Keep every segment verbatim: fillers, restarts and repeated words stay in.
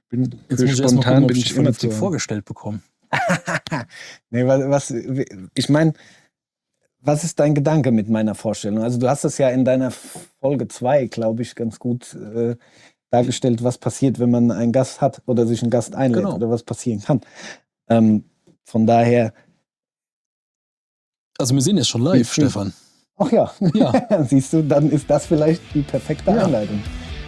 bin Jetzt für muss ich erst mal spontan gucken, ob bin ich ich dich immer vernünftig zu haben. vorgestellt bekomme. Nee, was, was ich meine, was ist dein Gedanke mit meiner Vorstellung? Also du hast es ja in deiner Folge zwei, glaube ich, ganz gut äh, dargestellt, was passiert, wenn man einen Gast hat oder sich einen Gast einlädt Genau. oder was passieren kann. Ähm, von daher, Also wir sind jetzt schon live, Viel- viel- Stefan. ach ja, Ja, siehst du, dann ist das vielleicht die perfekte Ja. Einleitung.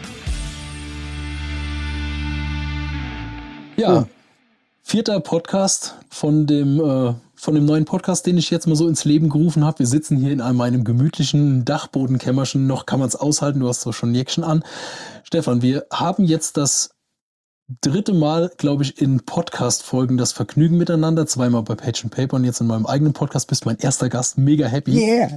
ja. Schön. Vierter Podcast von dem, äh, von dem neuen Podcast, den ich jetzt mal so ins Leben gerufen habe. Wir sitzen hier in einem, meinem gemütlichen Dachbodenkämmerchen. Noch kann man es aushalten, du hast doch schon ein Jäckchen an. Stefan, wir haben jetzt das dritte Mal, glaube ich, in Podcast-Folgen das Vergnügen miteinander. Zweimal bei Page and Paper und jetzt in meinem eigenen Podcast. Bist mein erster Gast. Mega happy. Yeah.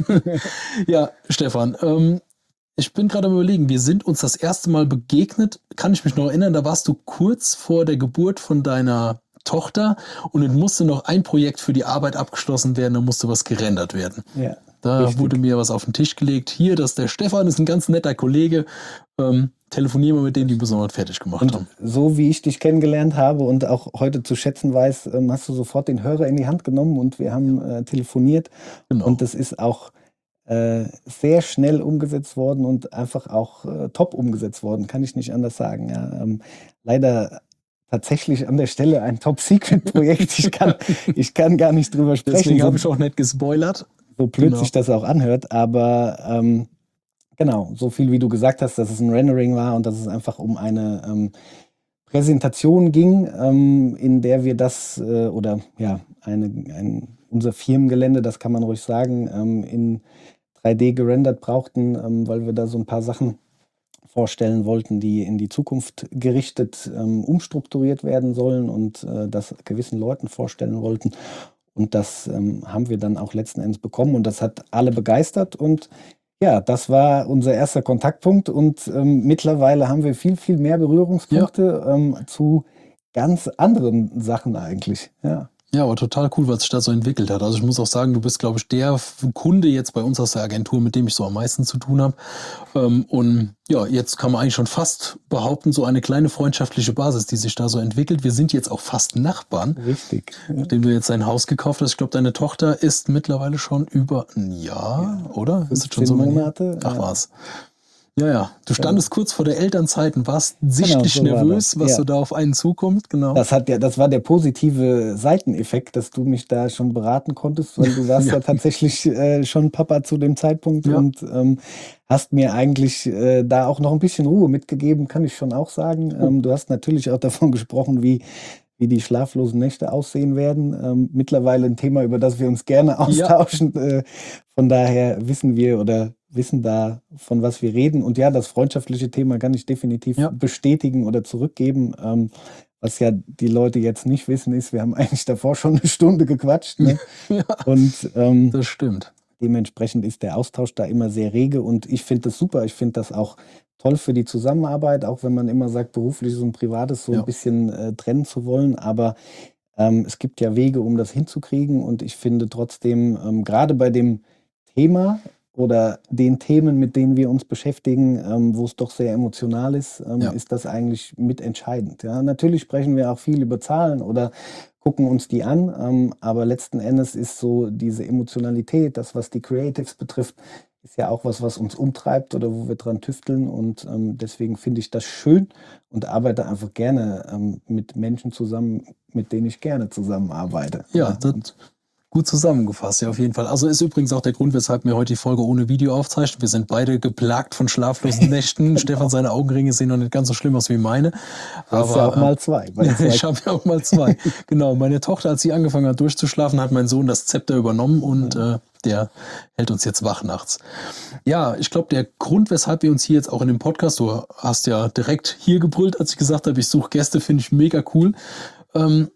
Ja, Stefan, ähm, ich bin gerade am Überlegen, wir sind uns das erste Mal begegnet, kann ich mich noch erinnern, da warst du kurz vor der Geburt von deiner Tochter und es musste noch ein Projekt für die Arbeit abgeschlossen werden, da musste was gerendert werden. Ja, Da richtig. wurde mir was auf den Tisch gelegt. Hier, das ist der Stefan, ist ein ganz netter Kollege. Ähm, telefonieren wir mit denen, die müssen wir fertig gemacht Und haben. so wie ich dich kennengelernt habe und auch heute zu schätzen weiß, ähm, hast du sofort den Hörer in die Hand genommen und wir haben äh, telefoniert. Genau. Und das ist auch äh, sehr schnell umgesetzt worden und einfach auch äh, top umgesetzt worden, kann ich nicht anders sagen. Ja, ähm, leider tatsächlich an der Stelle ein Top-Secret-Projekt. Ich kann, ich kann gar nicht drüber sprechen. Deswegen so, habe ich auch nicht gespoilert. so blöd Genau. sich das auch anhört, aber ähm, genau, so viel wie du gesagt hast, dass es ein Rendering war und dass es einfach um eine ähm, Präsentation ging, ähm, in der wir das äh, oder ja, eine, ein, unser Firmengelände, das kann man ruhig sagen, ähm, in drei D gerendert brauchten, ähm, weil wir da so ein paar Sachen vorstellen wollten, die in die Zukunft gerichtet ähm, umstrukturiert werden sollen und äh, das gewissen Leuten vorstellen wollten. Und das ähm, haben wir dann auch letzten Endes bekommen und das hat alle begeistert und ja, das war unser erster Kontaktpunkt und ähm, mittlerweile haben wir viel, viel mehr Berührungspunkte ähm, zu ganz anderen Sachen eigentlich. Ja. Ja, aber total cool, was sich da so entwickelt hat. Also ich muss auch sagen, du bist, glaube ich, der Kunde jetzt bei uns aus der Agentur, mit dem ich so am meisten zu tun habe. Ähm, und ja, jetzt kann man eigentlich schon fast behaupten, so eine kleine freundschaftliche Basis, die sich da so entwickelt. Wir sind jetzt auch fast Nachbarn, Richtig. Ja. nachdem du jetzt ein Haus gekauft hast. Ich glaube, deine Tochter ist mittlerweile schon über ein Jahr, Ja, oder? Ist es schon fünfzehn so lange her? Monate. Ach ja. was. Ja, ja. Du standest kurz vor der Elternzeit und warst sichtlich so war nervös, das. was Ja. so da auf einen zukommt. Genau. Das hat ja, das war der positive Seiteneffekt, dass du mich da schon beraten konntest, weil du warst ja, Ja. tatsächlich äh, schon Papa zu dem Zeitpunkt Ja. und ähm, hast mir eigentlich äh, da auch noch ein bisschen Ruhe mitgegeben, kann ich schon auch sagen. Oh. Ähm, du hast natürlich auch davon gesprochen, wie, wie die schlaflosen Nächte aussehen werden. Ähm, mittlerweile ein Thema, über das wir uns gerne austauschen. Äh, von daher wissen wir oder wissen da, von was wir reden. Und ja, das freundschaftliche Thema kann ich definitiv Ja. bestätigen oder zurückgeben. Ähm, was ja die Leute jetzt nicht wissen, ist, wir haben eigentlich davor schon eine Stunde gequatscht. Ne? Ja, Und ähm, das stimmt. dementsprechend ist der Austausch da immer sehr rege. Und ich finde das super. Ich finde das auch toll für die Zusammenarbeit, auch wenn man immer sagt, berufliches und privates so Ja. ein bisschen äh, trennen zu wollen. Aber ähm, es gibt ja Wege, um das hinzukriegen. Und ich finde trotzdem, ähm, gerade bei dem Thema oder den Themen, mit denen wir uns beschäftigen, ähm, wo es doch sehr emotional ist, ähm, Ja. ist das eigentlich mitentscheidend. Ja? Natürlich sprechen wir auch viel über Zahlen oder gucken uns die an, ähm, aber letzten Endes ist so diese Emotionalität, das, was die Creatives betrifft, ist ja auch was, was uns umtreibt oder wo wir dran tüfteln und ähm, deswegen finde ich das schön und arbeite einfach gerne ähm, mit Menschen zusammen, mit denen ich gerne zusammenarbeite. Ja, das und gut zusammengefasst, ja, auf jeden Fall. Also ist übrigens auch der Grund, weshalb wir heute die Folge ohne Video aufzeichnen. Wir sind beide geplagt von schlaflosen Nächten. Genau. Stefan, seine Augenringe sehen noch nicht ganz so schlimm aus wie meine. du hast ja auch mal zwei. Bei äh, zwei. ich habe ja auch mal zwei. Genau, meine Tochter, als sie angefangen hat durchzuschlafen, hat mein Sohn das Zepter übernommen und äh, der hält uns jetzt wach nachts. Ja, ich glaube, der Grund, weshalb wir uns hier jetzt auch in dem Podcast, du hast ja direkt hier gebrüllt, als ich gesagt habe, ich suche Gäste, finde ich mega cool. Ähm,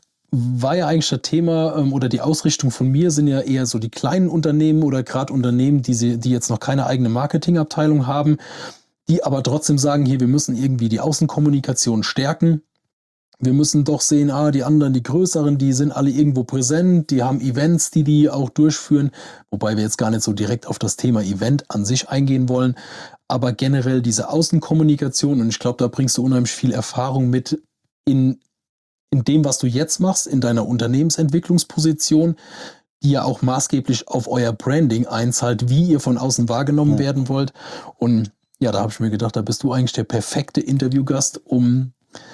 war ja eigentlich das Thema ähm, oder die Ausrichtung von mir sind ja eher so die kleinen Unternehmen oder gerade Unternehmen, die, sie, die jetzt noch keine eigene Marketingabteilung haben, die aber trotzdem sagen, hier, wir müssen irgendwie die Außenkommunikation stärken. wir müssen doch sehen, ah, die anderen, die größeren, die sind alle irgendwo präsent, die haben Events, die die auch durchführen, wobei wir jetzt gar nicht so direkt auf das Thema Event an sich eingehen wollen, aber generell diese Außenkommunikation, und ich glaube, da bringst du unheimlich viel Erfahrung mit in, in dem, was du jetzt machst, in deiner Unternehmensentwicklungsposition, die ja auch maßgeblich auf euer Branding einzahlt, wie ihr von außen wahrgenommen Ja. werden wollt. Und ja, da habe ich mir gedacht, da bist du eigentlich der perfekte Interviewgast, um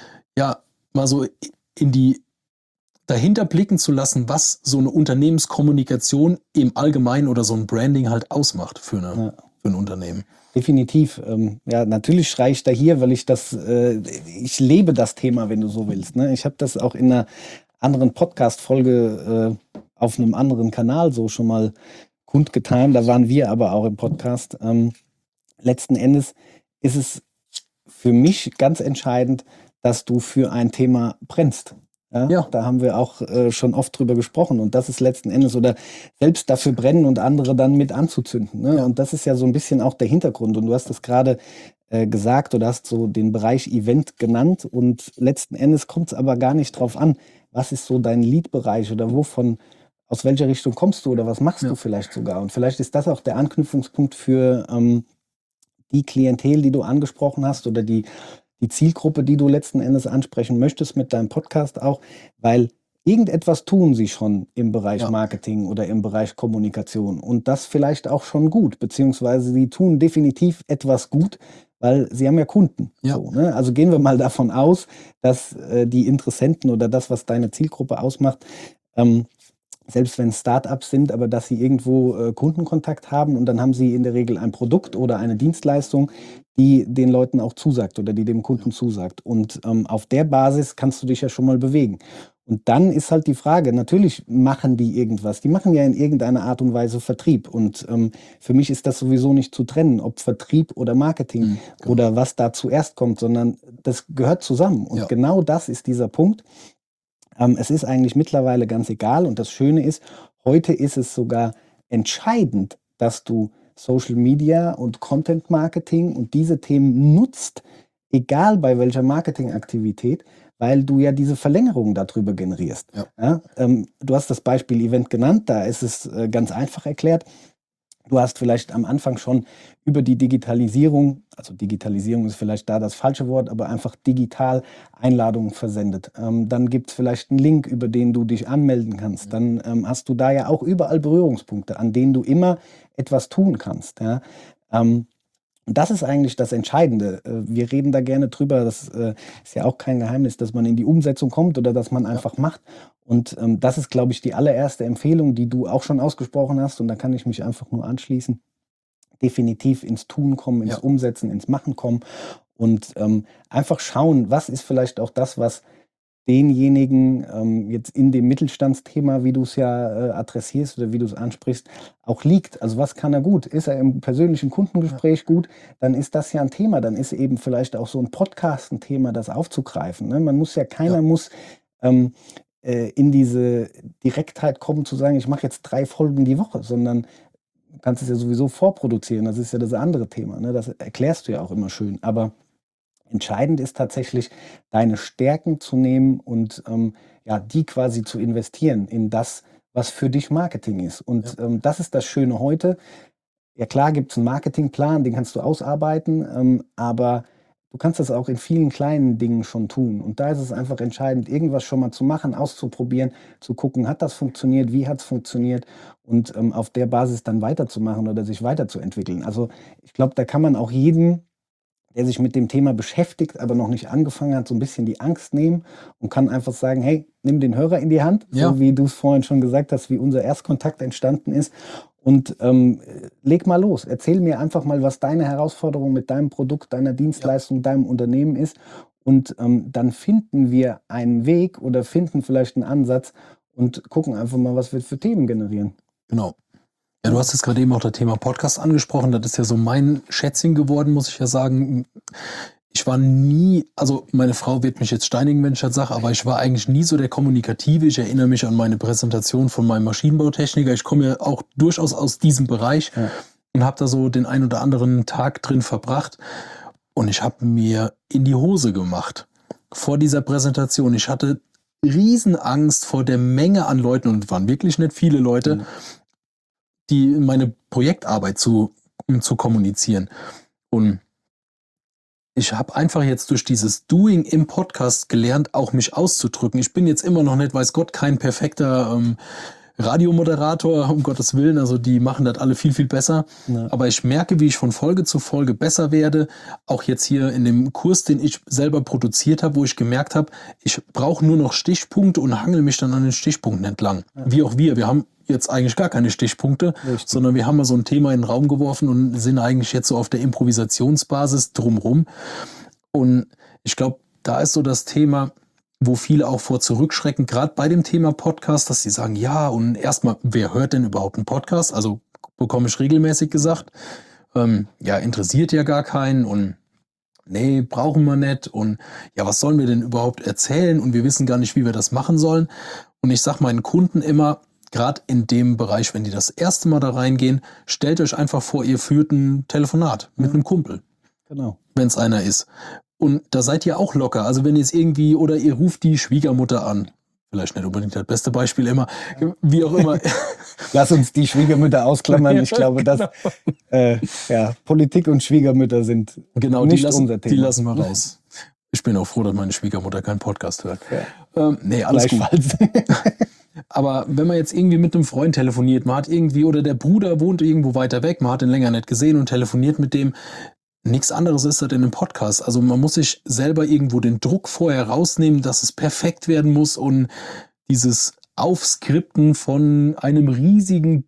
ja mal so in die dahinter blicken zu lassen, was so eine Unternehmenskommunikation im Allgemeinen oder so ein Branding halt ausmacht für, eine, Ja. für ein Unternehmen. Definitiv. Ähm, ja, natürlich schreie ich da hier, weil ich das, äh, ich lebe das Thema, wenn du so willst. Ne? Ich habe das auch in einer anderen Podcast-Folge äh, auf einem anderen Kanal so schon mal kundgetan. Da waren wir aber auch im Podcast. Ähm, letzten Endes ist es für mich ganz entscheidend, dass du für ein Thema brennst. Ja, Ja. Da haben wir auch äh, schon oft drüber gesprochen. Und das ist letzten Endes, oder selbst dafür brennen und andere dann mit anzuzünden. Ne? Ja. Und das ist ja so ein bisschen auch der Hintergrund. Und du hast das gerade äh, gesagt oder hast so den Bereich Event genannt. Und letzten Endes kommt es aber gar nicht drauf an, was ist so dein Lead-Bereich oder wovon, aus welcher Richtung kommst du oder was machst Ja. du vielleicht sogar. Und vielleicht ist das auch der Anknüpfungspunkt für ähm, die Klientel, die du angesprochen hast oder die die Zielgruppe, die du letzten Endes ansprechen möchtest mit deinem Podcast auch, weil irgendetwas tun sie schon im Bereich Ja. Marketing oder im Bereich Kommunikation und das vielleicht auch schon gut, beziehungsweise sie tun definitiv etwas gut, weil sie haben ja Kunden. Ja. So, ne? Also gehen wir mal davon aus, dass äh, die Interessenten oder das, was deine Zielgruppe ausmacht, ähm, selbst wenn es Startups sind, aber dass sie irgendwo äh, Kundenkontakt haben und dann haben sie in der Regel ein Produkt oder eine Dienstleistung, die den Leuten auch zusagt oder die dem Kunden zusagt. Und ähm, auf der Basis kannst du dich ja schon mal bewegen. Und dann ist halt die Frage, natürlich machen die irgendwas. Die machen ja in irgendeiner Art und Weise Vertrieb. Und ähm, für mich ist das sowieso nicht zu trennen, ob Vertrieb oder Marketing Mhm, genau. oder was da zuerst kommt, sondern das gehört zusammen. Und Ja. genau das ist dieser Punkt. Ähm, es ist eigentlich mittlerweile ganz egal. Und das Schöne ist, heute ist es sogar entscheidend, dass du Social Media und Content Marketing und diese Themen nutzt, egal bei welcher Marketingaktivität, weil du ja diese Verlängerung darüber generierst. Ja. Ja, ähm, du hast das Beispiel Event genannt, da ist es äh, ganz einfach erklärt. Du hast vielleicht am Anfang schon über die Digitalisierung, also Digitalisierung ist vielleicht da das falsche Wort, aber einfach digital Einladungen versendet. Ähm, dann gibt es vielleicht einen Link, über den du dich anmelden kannst. Dann ähm, hast du da ja auch überall Berührungspunkte, an denen du immer etwas tun kannst. Ja? Ähm, und das ist eigentlich das Entscheidende. Äh, Wir reden da gerne drüber, das äh, ist ja auch kein Geheimnis, dass man in die Umsetzung kommt oder dass man einfach macht. Und ähm, das ist, glaube ich, die allererste Empfehlung, die du auch schon ausgesprochen hast. Und da kann ich mich einfach nur anschließen. Definitiv ins Tun kommen, ins Ja. Umsetzen, ins Machen kommen und ähm, einfach schauen, was ist vielleicht auch das, was denjenigen ähm, jetzt in dem Mittelstandsthema, wie du es ja äh, adressierst oder wie du es ansprichst, auch liegt. Also was kann er gut? Ist er im persönlichen Kundengespräch gut? Dann ist das ja ein Thema. Dann ist eben vielleicht auch so ein Podcast ein Thema, das aufzugreifen. Ne? Man muss ja, keiner Ja. muss ähm, äh, in diese Direktheit kommen, zu sagen, ich mache jetzt drei Folgen die Woche, sondern du kannst es ja sowieso vorproduzieren. Das ist ja das andere Thema. Ne? Das erklärst du ja auch immer schön. Aber entscheidend ist tatsächlich, deine Stärken zu nehmen und ähm, ja, die quasi zu investieren in das, was für dich Marketing ist. Und Ja. ähm, das ist das Schöne heute. Ja klar gibt es einen Marketingplan, den kannst du ausarbeiten, ähm, aber du kannst das auch in vielen kleinen Dingen schon tun. Und da ist es einfach entscheidend, irgendwas schon mal zu machen, auszuprobieren, zu gucken, hat das funktioniert, wie hat es funktioniert und ähm, auf der Basis dann weiterzumachen oder sich weiterzuentwickeln. Also ich glaube, da kann man auch jedem, der sich mit dem Thema beschäftigt, aber noch nicht angefangen hat, so ein bisschen die Angst nehmen und kann einfach sagen, hey, nimm den Hörer in die Hand, Ja. so wie du es vorhin schon gesagt hast, wie unser Erstkontakt entstanden ist und ähm, leg mal los. Erzähl mir einfach mal, was deine Herausforderung mit deinem Produkt, deiner Dienstleistung, deinem Unternehmen ist und ähm, dann finden wir einen Weg oder finden vielleicht einen Ansatz und gucken einfach mal, was wir für Themen generieren. Genau. Ja, du hast jetzt gerade eben auch das Thema Podcast angesprochen. Das ist ja so mein Schätzchen geworden, muss ich ja sagen. Ich war nie, also meine Frau wird mich jetzt steinigen, wenn ich das sage, aber ich war eigentlich nie so der Kommunikative. Ich erinnere mich an meine Präsentation von meinem Maschinenbautechniker. Ich komme ja auch durchaus aus diesem Bereich Ja. und habe da so den ein oder anderen Tag drin verbracht. Und ich habe mir in die Hose gemacht. vor dieser Präsentation. Ich hatte Riesenangst vor der Menge an Leuten, und es waren wirklich nicht viele Leute, mhm. die meine Projektarbeit zu, um zu kommunizieren. Und ich habe einfach jetzt durch dieses Doing im Podcast gelernt, auch mich auszudrücken. Ich bin jetzt immer noch nicht, weiß Gott, kein perfekter ähm, Radiomoderator, um Gottes Willen. Also die machen das alle viel, viel besser. Ja. Aber ich merke, wie ich von Folge zu Folge besser werde. Auch jetzt hier in dem Kurs, den ich selber produziert habe, wo ich gemerkt habe, ich brauche nur noch Stichpunkte und hangel mich dann an den Stichpunkten entlang. Ja. Wie auch wir. Wir haben jetzt eigentlich gar keine Stichpunkte, Richtig. sondern wir haben mal so ein Thema in den Raum geworfen und sind eigentlich jetzt so auf der Improvisationsbasis drumrum. Und ich glaube, da ist so das Thema, wo viele auch vor zurückschrecken, gerade bei dem Thema Podcast, dass sie sagen, ja, und erstmal, wer hört denn überhaupt einen Podcast? Also bekomme ich regelmäßig gesagt, ähm, ja, interessiert ja gar keinen und nee, brauchen wir nicht und ja, was sollen wir denn überhaupt erzählen und wir wissen gar nicht, wie wir das machen sollen. Und ich sage meinen Kunden immer, gerade in dem Bereich, wenn die das erste Mal da reingehen, stellt euch einfach vor, ihr führt ein Telefonat mit einem Kumpel. Genau. Wenn es einer ist. Und da seid ihr auch locker. Also wenn ihr es irgendwie, oder ihr ruft die Schwiegermutter an. Vielleicht nicht unbedingt das beste Beispiel immer. Wie auch immer. Lass uns die Schwiegermütter ausklammern. Ich glaube, dass äh, ja, Politik und Schwiegermütter sind genau, nicht die lassen, unser Thema. Die lassen wir raus. Ich bin auch froh, dass meine Schwiegermutter keinen Podcast hört. Ja. Ähm, nee, alles gut. Aber wenn man jetzt irgendwie mit einem Freund telefoniert, man hat irgendwie, oder der Bruder wohnt irgendwo weiter weg, man hat ihn länger nicht gesehen und telefoniert mit dem, nichts anderes ist das in einem Podcast. Also man muss sich selber irgendwo den Druck vorher rausnehmen, dass es perfekt werden muss und dieses Aufskripten von einem riesigen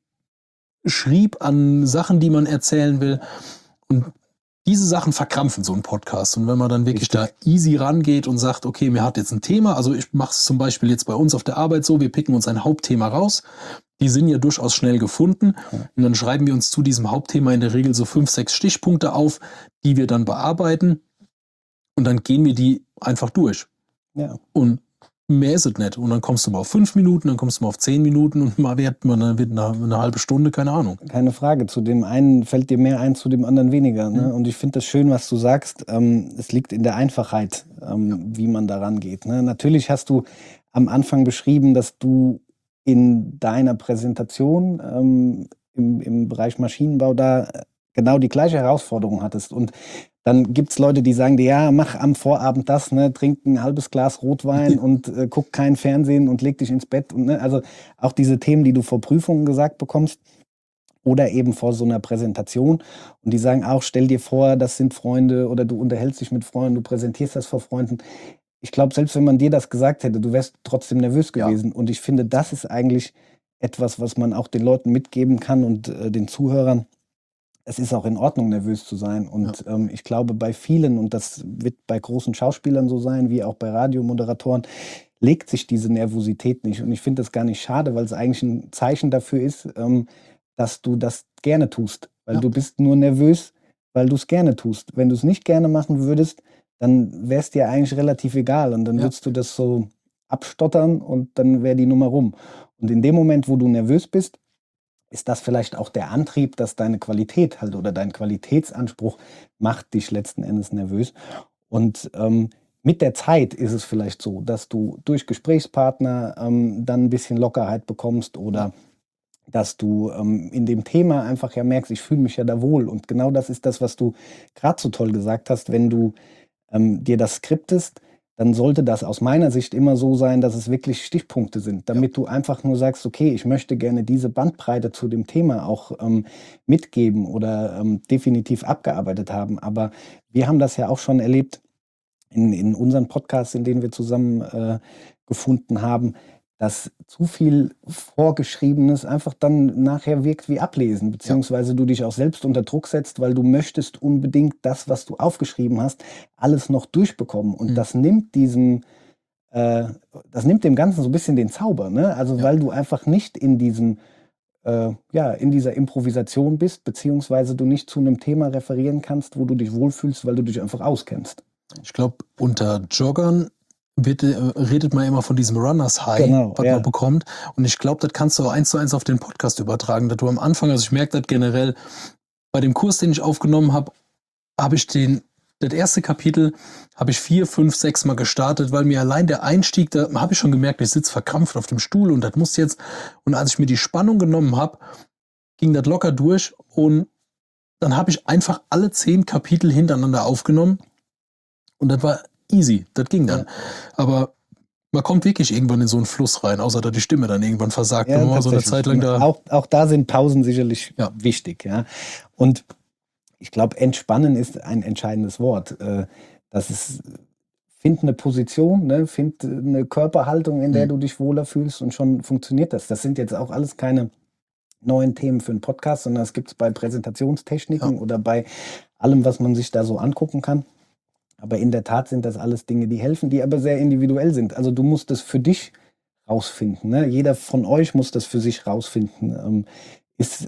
Schrieb an Sachen, die man erzählen will. Und diese Sachen verkrampfen so einen Podcast. Und wenn man dann wirklich Richtig. da easy rangeht und sagt, okay, mir hat jetzt ein Thema, also ich mache es zum Beispiel jetzt bei uns auf der Arbeit so, wir picken uns ein Hauptthema raus. Die sind ja durchaus schnell gefunden. Und dann schreiben wir uns zu diesem Hauptthema in der Regel so fünf, sechs Stichpunkte auf, die wir dann bearbeiten. Und dann gehen wir die einfach durch. Ja. Und mehr ist es nicht. Und dann kommst du mal auf fünf Minuten, dann kommst du mal auf zehn Minuten und mal wird man dann wird eine, eine halbe Stunde, keine Ahnung. Keine Frage. Zu dem einen fällt dir mehr ein, zu dem anderen weniger. Ne? Mhm. Und ich finde das schön, was du sagst. Ähm, es liegt in der Einfachheit, ähm, ja. wie man daran geht. Ne? Natürlich hast du am Anfang beschrieben, dass du in deiner Präsentation ähm, im, im Bereich Maschinenbau da genau die gleiche Herausforderung hattest. Und dann gibt es Leute, die sagen dir, ja, mach am Vorabend das, ne, trink ein halbes Glas Rotwein und äh, guck kein Fernsehen und leg dich ins Bett. Und, ne, also auch diese Themen, die du vor Prüfungen gesagt bekommst oder eben vor so einer Präsentation. Und die sagen auch, stell dir vor, das sind Freunde oder du unterhältst dich mit Freunden, du präsentierst das vor Freunden. Ich glaube, selbst wenn man dir das gesagt hätte, du wärst trotzdem nervös gewesen. Ja. Und ich finde, das ist eigentlich etwas, was man auch den Leuten mitgeben kann und äh, den Zuhörern. Es ist auch in Ordnung, nervös zu sein. Und ja. ähm, ich glaube, bei vielen, und das wird bei großen Schauspielern so sein, wie auch bei Radiomoderatoren, legt sich diese Nervosität nicht. Und ich finde das gar nicht schade, weil es eigentlich ein Zeichen dafür ist, ähm, dass du das gerne tust. Weil ja. du bist nur nervös, weil du es gerne tust. Wenn du es nicht gerne machen würdest, dann wäre es dir eigentlich relativ egal. Und dann ja. würdest du das so abstottern und dann wäre die Nummer rum. Und in dem Moment, wo du nervös bist, ist das vielleicht auch der Antrieb, dass deine Qualität halt oder dein Qualitätsanspruch macht dich letzten Endes nervös. Und ähm, mit der Zeit ist es vielleicht so, dass du durch Gesprächspartner ähm, dann ein bisschen Lockerheit bekommst oder dass du ähm, in dem Thema einfach ja merkst, ich fühle mich ja da wohl. Und genau das ist das, was du gerade so toll gesagt hast, wenn du ähm, dir das skriptest, dann sollte das aus meiner Sicht immer so sein, dass es wirklich Stichpunkte sind, damit ja. du einfach nur sagst, okay, ich möchte gerne diese Bandbreite zu dem Thema auch ähm, mitgeben oder ähm, definitiv abgearbeitet haben. Aber wir haben das ja auch schon erlebt in, in unseren Podcasts, in denen wir zusammen äh, gefunden haben, dass zu viel Vorgeschriebenes einfach dann nachher wirkt wie Ablesen, beziehungsweise ja. du dich auch selbst unter Druck setzt, weil du möchtest unbedingt das, was du aufgeschrieben hast, alles noch durchbekommen. Und mhm. das nimmt diesem, äh, das nimmt dem Ganzen so ein bisschen den Zauber, ne? Also ja. weil du einfach nicht in diesem, äh, ja, in dieser Improvisation bist, beziehungsweise du nicht zu einem Thema referieren kannst, wo du dich wohlfühlst, weil du dich einfach auskennst. Ich glaube, unter Joggern Wird, äh, redet man immer von diesem Runners High, genau, was ja. man bekommt. Und ich glaube, das kannst du auch eins zu eins auf den Podcast übertragen, dass du am Anfang, also ich merke das generell, bei dem Kurs, den ich aufgenommen habe, habe ich den das erste Kapitel habe ich vier, fünf, sechs Mal gestartet, weil mir allein der Einstieg, da habe ich schon gemerkt, ich sitze verkrampft auf dem Stuhl und das muss jetzt. Und als ich mir die Spannung genommen habe, ging das locker durch und dann habe ich einfach alle zehn Kapitel hintereinander aufgenommen und das war easy, das ging dann. Ja. Aber man kommt wirklich irgendwann in so einen Fluss rein, außer dass die Stimme dann irgendwann versagt, Ja, wenn man mal so eine tatsächlich. Zeit lang da. Auch, auch da sind Pausen sicherlich Ja. wichtig. Ja. Und ich glaube, entspannen ist ein entscheidendes Wort. Äh, Das ist, find eine Position, ne? Find eine Körperhaltung, in der Mhm. du dich wohler fühlst und schon funktioniert das. Das sind jetzt auch alles keine neuen Themen für einen Podcast, sondern das gibt es bei Präsentationstechniken Ja. oder bei allem, was man sich da so angucken kann. Aber in der Tat sind das alles Dinge, die helfen, die aber sehr individuell sind. Also du musst es für dich rausfinden. Ne? Jeder von euch muss das für sich rausfinden. Ähm, ist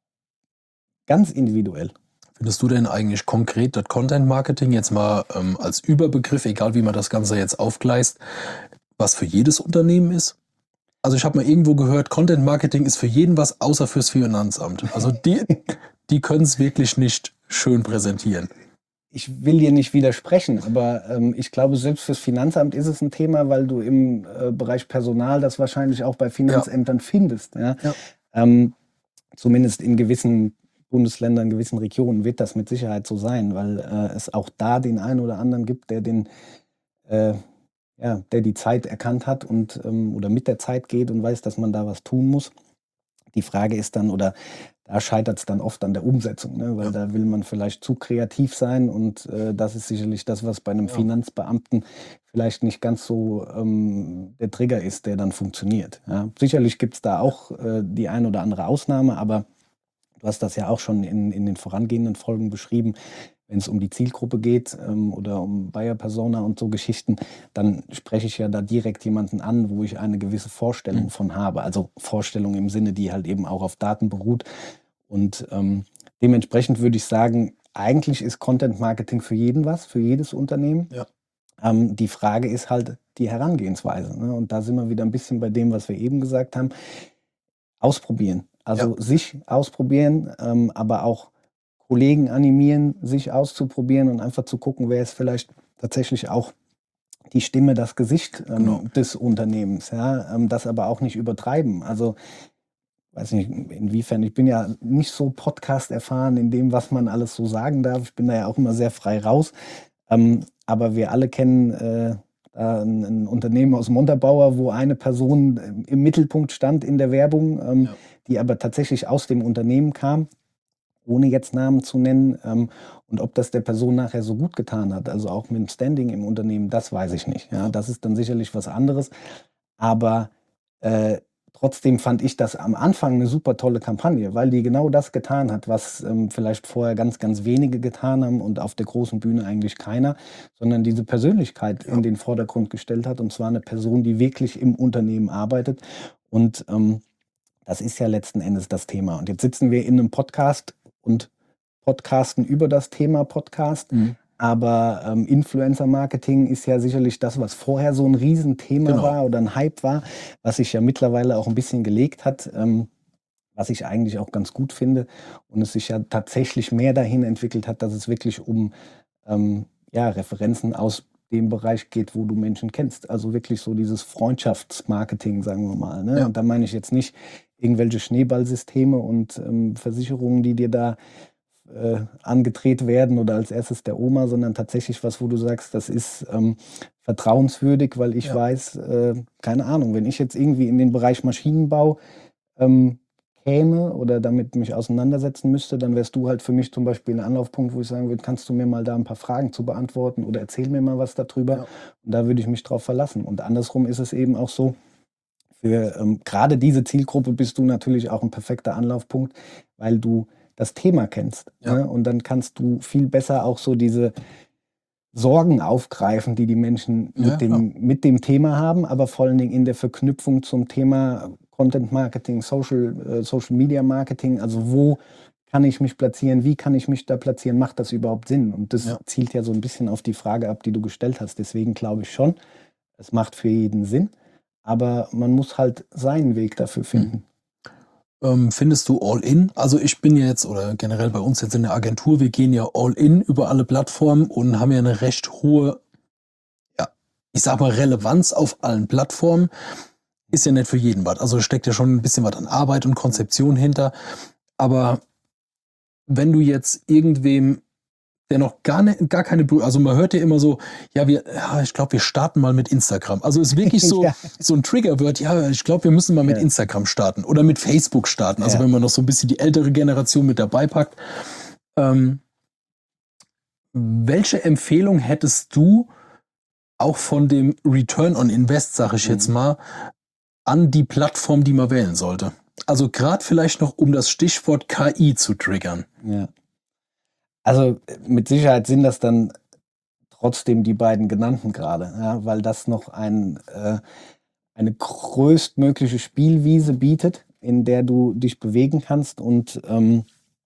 ganz individuell. Findest du denn eigentlich konkret das Content Marketing jetzt mal ähm, als Überbegriff, egal wie man das Ganze jetzt aufgleist, was für jedes Unternehmen ist? Also ich habe mal irgendwo gehört, Content Marketing ist für jeden was, außer fürs Finanzamt. Also die, die können es wirklich nicht schön präsentieren. Ich will dir nicht widersprechen, aber ähm, ich glaube, selbst fürs Finanzamt ist es ein Thema, weil du im äh, Bereich Personal das wahrscheinlich auch bei Finanzämtern findest. Ja? Ja. Ähm, zumindest in gewissen Bundesländern, in gewissen Regionen wird das mit Sicherheit so sein, weil äh, es auch da den einen oder anderen gibt, der den, äh, ja, der die Zeit erkannt hat und ähm, oder mit der Zeit geht und weiß, dass man da was tun muss. Die Frage ist dann, oder da scheitert es dann oft an der Umsetzung, ne? Weil Ja. da will man vielleicht zu kreativ sein und äh, das ist sicherlich das, was bei einem Ja. Finanzbeamten vielleicht nicht ganz so ähm, der Trigger ist, der dann funktioniert. Ja? Sicherlich gibt es da auch äh, die ein oder andere Ausnahme, aber du hast das ja auch schon in, in den vorangehenden Folgen beschrieben. Wenn es um die Zielgruppe geht ähm, oder um Buyer Persona und so Geschichten, dann spreche ich ja da direkt jemanden an, wo ich eine gewisse Vorstellung Mhm. von habe. Also Vorstellung im Sinne, die halt eben auch auf Daten beruht. Und ähm, dementsprechend würde ich sagen, eigentlich ist Content Marketing für jeden was, für jedes Unternehmen. Ja. Ähm, die Frage ist halt die Herangehensweise. Ne? Und da sind wir wieder ein bisschen bei dem, was wir eben gesagt haben. Ausprobieren. Also Ja. sich ausprobieren, ähm, aber auch Kollegen animieren, sich auszuprobieren und einfach zu gucken, wer ist vielleicht tatsächlich auch die Stimme, das Gesicht ähm, Genau. des Unternehmens. Ja? Ähm, das aber auch nicht übertreiben. Also weiß nicht, inwiefern, ich bin ja nicht so Podcast erfahren in dem, was man alles so sagen darf. Ich bin da ja auch immer sehr frei raus. Ähm, aber wir alle kennen äh, ein, ein Unternehmen aus Montabaur, wo eine Person im Mittelpunkt stand in der Werbung, ähm, Ja. die aber tatsächlich aus dem Unternehmen kam, ohne jetzt Namen zu nennen. Ähm, und ob das der Person nachher so gut getan hat, also auch mit dem Standing im Unternehmen, das weiß ich nicht. Ja, das ist dann sicherlich was anderes. Aber äh, trotzdem fand ich das am Anfang eine super tolle Kampagne, weil die genau das getan hat, was ähm, vielleicht vorher ganz, ganz wenige getan haben und auf der großen Bühne eigentlich keiner, sondern diese Persönlichkeit Ja. in den Vordergrund gestellt hat. Und zwar eine Person, die wirklich im Unternehmen arbeitet. Und ähm, das ist ja letzten Endes das Thema. Und jetzt sitzen wir in einem Podcast und podcasten über das Thema Podcast. Mhm. Aber ähm, Influencer-Marketing ist ja sicherlich das, was vorher so ein Riesenthema Genau. war oder ein Hype war, was sich ja mittlerweile auch ein bisschen gelegt hat, ähm, was ich eigentlich auch ganz gut finde. Und es sich ja tatsächlich mehr dahin entwickelt hat, dass es wirklich um ähm, ja, Referenzen aus dem Bereich geht, wo du Menschen kennst. Also wirklich so dieses Freundschaftsmarketing, sagen wir mal. Ne? Ja. Und da meine ich jetzt nicht irgendwelche Schneeballsysteme und ähm, Versicherungen, die dir da äh, angedreht werden oder als erstes der Oma, sondern tatsächlich was, wo du sagst, das ist ähm, vertrauenswürdig, weil ich Ja. weiß, äh, keine Ahnung, wenn ich jetzt irgendwie in den Bereich Maschinenbau ähm, käme oder damit mich auseinandersetzen müsste, dann wärst du halt für mich zum Beispiel ein Anlaufpunkt, wo ich sagen würde, kannst du mir mal da ein paar Fragen zu beantworten oder erzähl mir mal was darüber. Ja. Und da würde ich mich drauf verlassen. Und andersrum ist es eben auch so, für ähm, gerade diese Zielgruppe bist du natürlich auch ein perfekter Anlaufpunkt, weil du das Thema kennst. Ja. Ne? Und dann kannst du viel besser auch so diese Sorgen aufgreifen, die die Menschen Ja, mit, dem, mit dem Thema haben, aber vor allen Dingen in der Verknüpfung zum Thema Content Marketing, Social, äh, Social Media Marketing. Also wo kann ich mich platzieren, wie kann ich mich da platzieren, macht das überhaupt Sinn? Und das Ja. zielt ja so ein bisschen auf die Frage ab, die du gestellt hast. Deswegen glaube ich schon, es macht für jeden Sinn, aber man muss halt seinen Weg dafür finden. Ähm, findest du All-In? Also ich bin ja jetzt, oder generell bei uns jetzt in der Agentur, wir gehen ja All-In über alle Plattformen und haben ja eine recht hohe, ja, ich sag mal Relevanz auf allen Plattformen. Ist ja nicht für jeden was. Also steckt ja schon ein bisschen was an Arbeit und Konzeption hinter. Aber wenn du jetzt irgendwem, der noch gar, ne, gar keine, Berührung, also man hört ja immer so, ja, wir, ja, ich glaube, wir starten mal mit Instagram. Also ist wirklich so, Ja. so ein Triggerwort, ja, ich glaube, wir müssen mal mit Ja. Instagram starten oder mit Facebook starten. Also Ja. wenn man noch so ein bisschen die ältere Generation mit dabei packt. Ähm, welche Empfehlung hättest du auch von dem Return on Invest, sage ich jetzt Mhm. mal, an die Plattform, die man wählen sollte? Also gerade vielleicht noch, um das Stichwort K I zu triggern. Ja. Also mit Sicherheit sind das dann trotzdem die beiden genannten gerade, ja, weil das noch ein, äh, eine größtmögliche Spielwiese bietet, in der du dich bewegen kannst und ähm,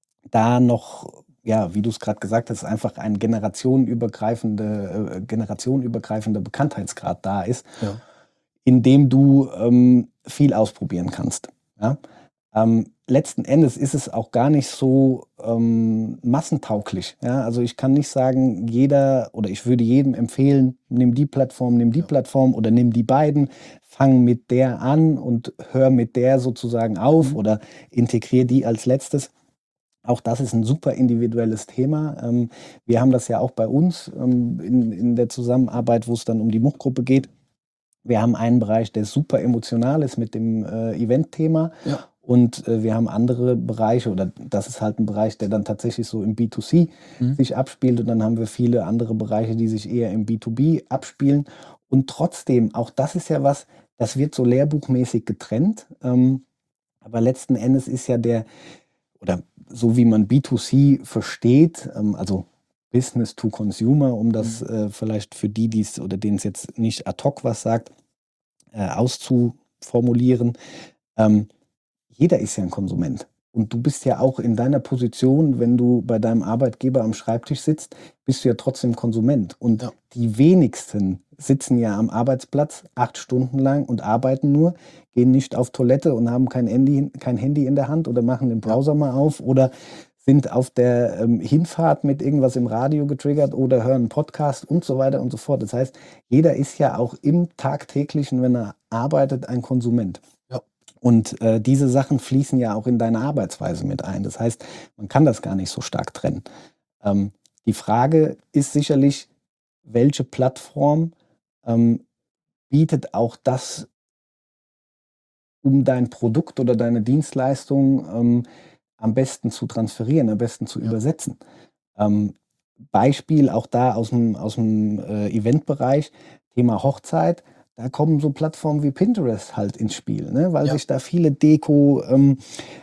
da noch, ja, wie du es gerade gesagt hast, einfach ein generationenübergreifende, äh, generationenübergreifender Bekanntheitsgrad da ist, Ja. in dem du ähm, viel ausprobieren kannst. Ja? Ähm, letzten Endes ist es auch gar nicht so ähm, massentauglich. Ja? Also ich kann nicht sagen, jeder oder ich würde jedem empfehlen, nimm die Plattform, nimm die Ja. Plattform oder nimm die beiden, fang mit der an und hör mit der sozusagen auf Mhm. oder integriere die als letztes. Auch das ist ein super individuelles Thema. Ähm, wir haben das ja auch bei uns ähm, in, in der Zusammenarbeit, wo es dann um die Muchgruppe geht. Wir haben einen Bereich, der super emotional ist mit dem äh, Event-Thema. Ja. Und äh, wir haben andere Bereiche, oder das ist halt ein Bereich, der dann tatsächlich so im B zwei C Mhm. sich abspielt. Und dann haben wir viele andere Bereiche, die sich eher im B zwei B abspielen. Und trotzdem, auch das ist ja was, das wird so lehrbuchmäßig getrennt. Ähm, aber letzten Endes ist ja der, oder so wie man B zwei C versteht, ähm, also Business to Consumer, um das Mhm. äh, vielleicht für die, die es oder denen es jetzt nicht ad hoc was sagt, äh, auszuformulieren. Ähm, jeder ist ja ein Konsument. Und du bist ja auch in deiner Position, wenn du bei deinem Arbeitgeber am Schreibtisch sitzt, bist du ja trotzdem Konsument. Und Ja. die wenigsten sitzen ja am Arbeitsplatz acht Stunden lang und arbeiten nur, gehen nicht auf Toilette und haben kein Handy, kein Handy in der Hand oder machen den Browser mal auf oder sind auf der ähm, Hinfahrt mit irgendwas im Radio getriggert oder hören einen Podcast und so weiter und so fort. Das heißt, jeder ist ja auch im Tagtäglichen, wenn er arbeitet, ein Konsument. Ja. Und äh, diese Sachen fließen ja auch in deine Arbeitsweise mit ein. Das heißt, man kann das gar nicht so stark trennen. Ähm, die Frage ist sicherlich, welche Plattform ähm, bietet auch das, um dein Produkt oder deine Dienstleistung ähm, am besten zu transferieren, am besten zu Ja. übersetzen. Ähm, Beispiel auch da aus dem, aus dem äh, Eventbereich, Thema Hochzeit, da kommen so Plattformen wie Pinterest halt ins Spiel, ne? Weil Ja. sich da viele Deko, ähm,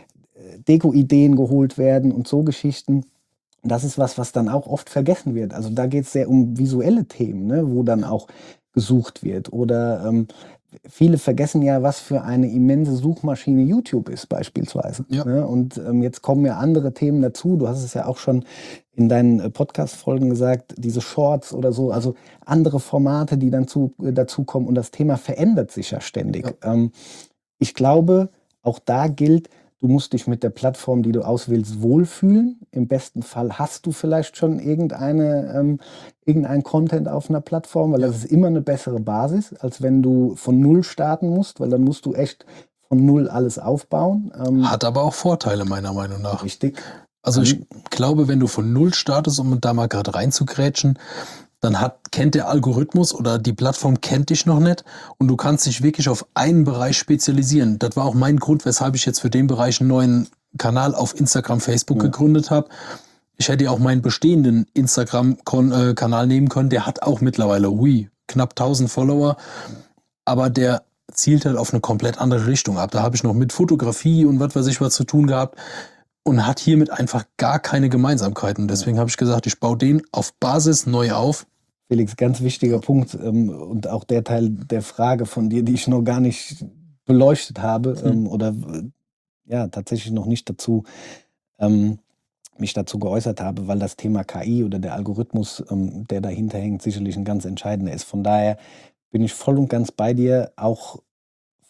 Deko-Ideen geholt werden und so Geschichten. Das ist was, was dann auch oft vergessen wird. Also da geht es sehr um visuelle Themen, ne? Wo dann Ja. auch gesucht wird. Oder ähm, viele vergessen ja, was für eine immense Suchmaschine YouTube ist beispielsweise. Ja. Ne? Und ähm, jetzt kommen ja andere Themen dazu. Du hast es ja auch schon in deinen äh, Podcast-Folgen gesagt, diese Shorts oder so, also andere Formate, die dann zu, äh, dazukommen. Und das Thema verändert sich ja ständig. Ja. Ähm, ich glaube, auch da gilt, du musst dich mit der Plattform, die du auswählst, wohlfühlen. Im besten Fall hast du vielleicht schon irgendeine, ähm, irgendein Content auf einer Plattform, weil Ja. das ist immer eine bessere Basis, als wenn du von Null starten musst, weil dann musst du echt von Null alles aufbauen. Ähm, Hat aber auch Vorteile, meiner Meinung nach. richtig. Also ich Dann- glaube, wenn du von Null startest, um da mal gerade reinzugrätschen, dann hat, kennt der Algorithmus oder die Plattform kennt dich noch nicht und du kannst dich wirklich auf einen Bereich spezialisieren. Das war auch mein Grund, weshalb ich jetzt für den Bereich einen neuen Kanal auf Instagram, Facebook Ja. gegründet habe. Ich hätte ja auch meinen bestehenden Instagram-Kanal nehmen können. Der hat auch mittlerweile, hui, knapp tausend Follower, aber der zielt halt auf eine komplett andere Richtung ab. Da habe ich noch mit Fotografie und was weiß ich was zu tun gehabt und hat hiermit einfach gar keine Gemeinsamkeiten. Deswegen habe ich gesagt, ich baue den auf Basis neu auf. Felix, ganz wichtiger Punkt ähm, und auch der Teil der Frage von dir, die ich noch gar nicht beleuchtet habe Hm. ähm, oder äh, ja tatsächlich noch nicht dazu ähm, mich dazu geäußert habe, weil das Thema K I oder der Algorithmus, ähm, der dahinter hängt, sicherlich ein ganz entscheidender ist. Von daher bin ich voll und ganz bei dir, auch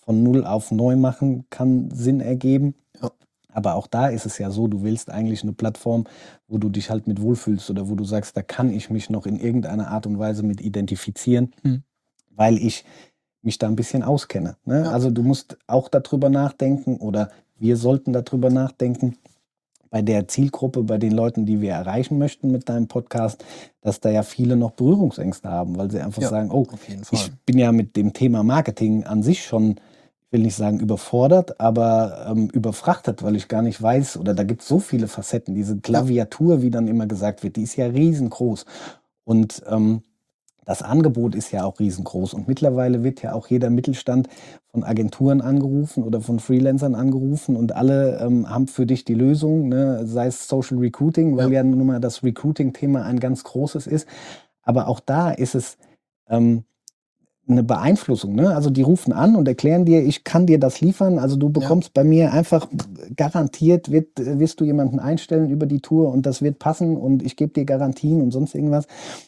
von null auf neu machen kann Sinn ergeben. Ja. Aber auch da ist es ja so, du willst eigentlich eine Plattform, wo du dich halt mit wohlfühlst oder wo du sagst, da kann ich mich noch in irgendeiner Art und Weise mit identifizieren, Hm. weil ich mich da ein bisschen auskenne. Ne? Ja. Also du musst auch darüber nachdenken oder wir sollten darüber nachdenken, bei der Zielgruppe, bei den Leuten, die wir erreichen möchten mit deinem Podcast, dass da ja viele noch Berührungsängste haben, weil sie einfach Ja, sagen, oh, auf jeden Fall. ich bin ja mit dem Thema Marketing an sich schon, ich will nicht sagen überfordert, aber ähm, überfrachtet, weil ich gar nicht weiß, oder da gibt es so viele Facetten. Diese Klaviatur, wie dann immer gesagt wird, die ist ja riesengroß. Und ähm, das Angebot ist ja auch riesengroß. Und mittlerweile wird ja auch jeder Mittelstand von Agenturen angerufen oder von Freelancern angerufen und alle ähm, haben für dich die Lösung, ne? Sei es Social Recruiting, weil ja, ja nun mal das Recruiting-Thema ein ganz großes ist. Aber auch da ist es ähm, eine Beeinflussung. Ne? Also die rufen an und erklären dir, ich kann dir das liefern. Also du bekommst ja bei mir einfach garantiert, wird, wirst du jemanden einstellen über die Tour und das wird passen und ich gebe dir Garantien und sonst irgendwas.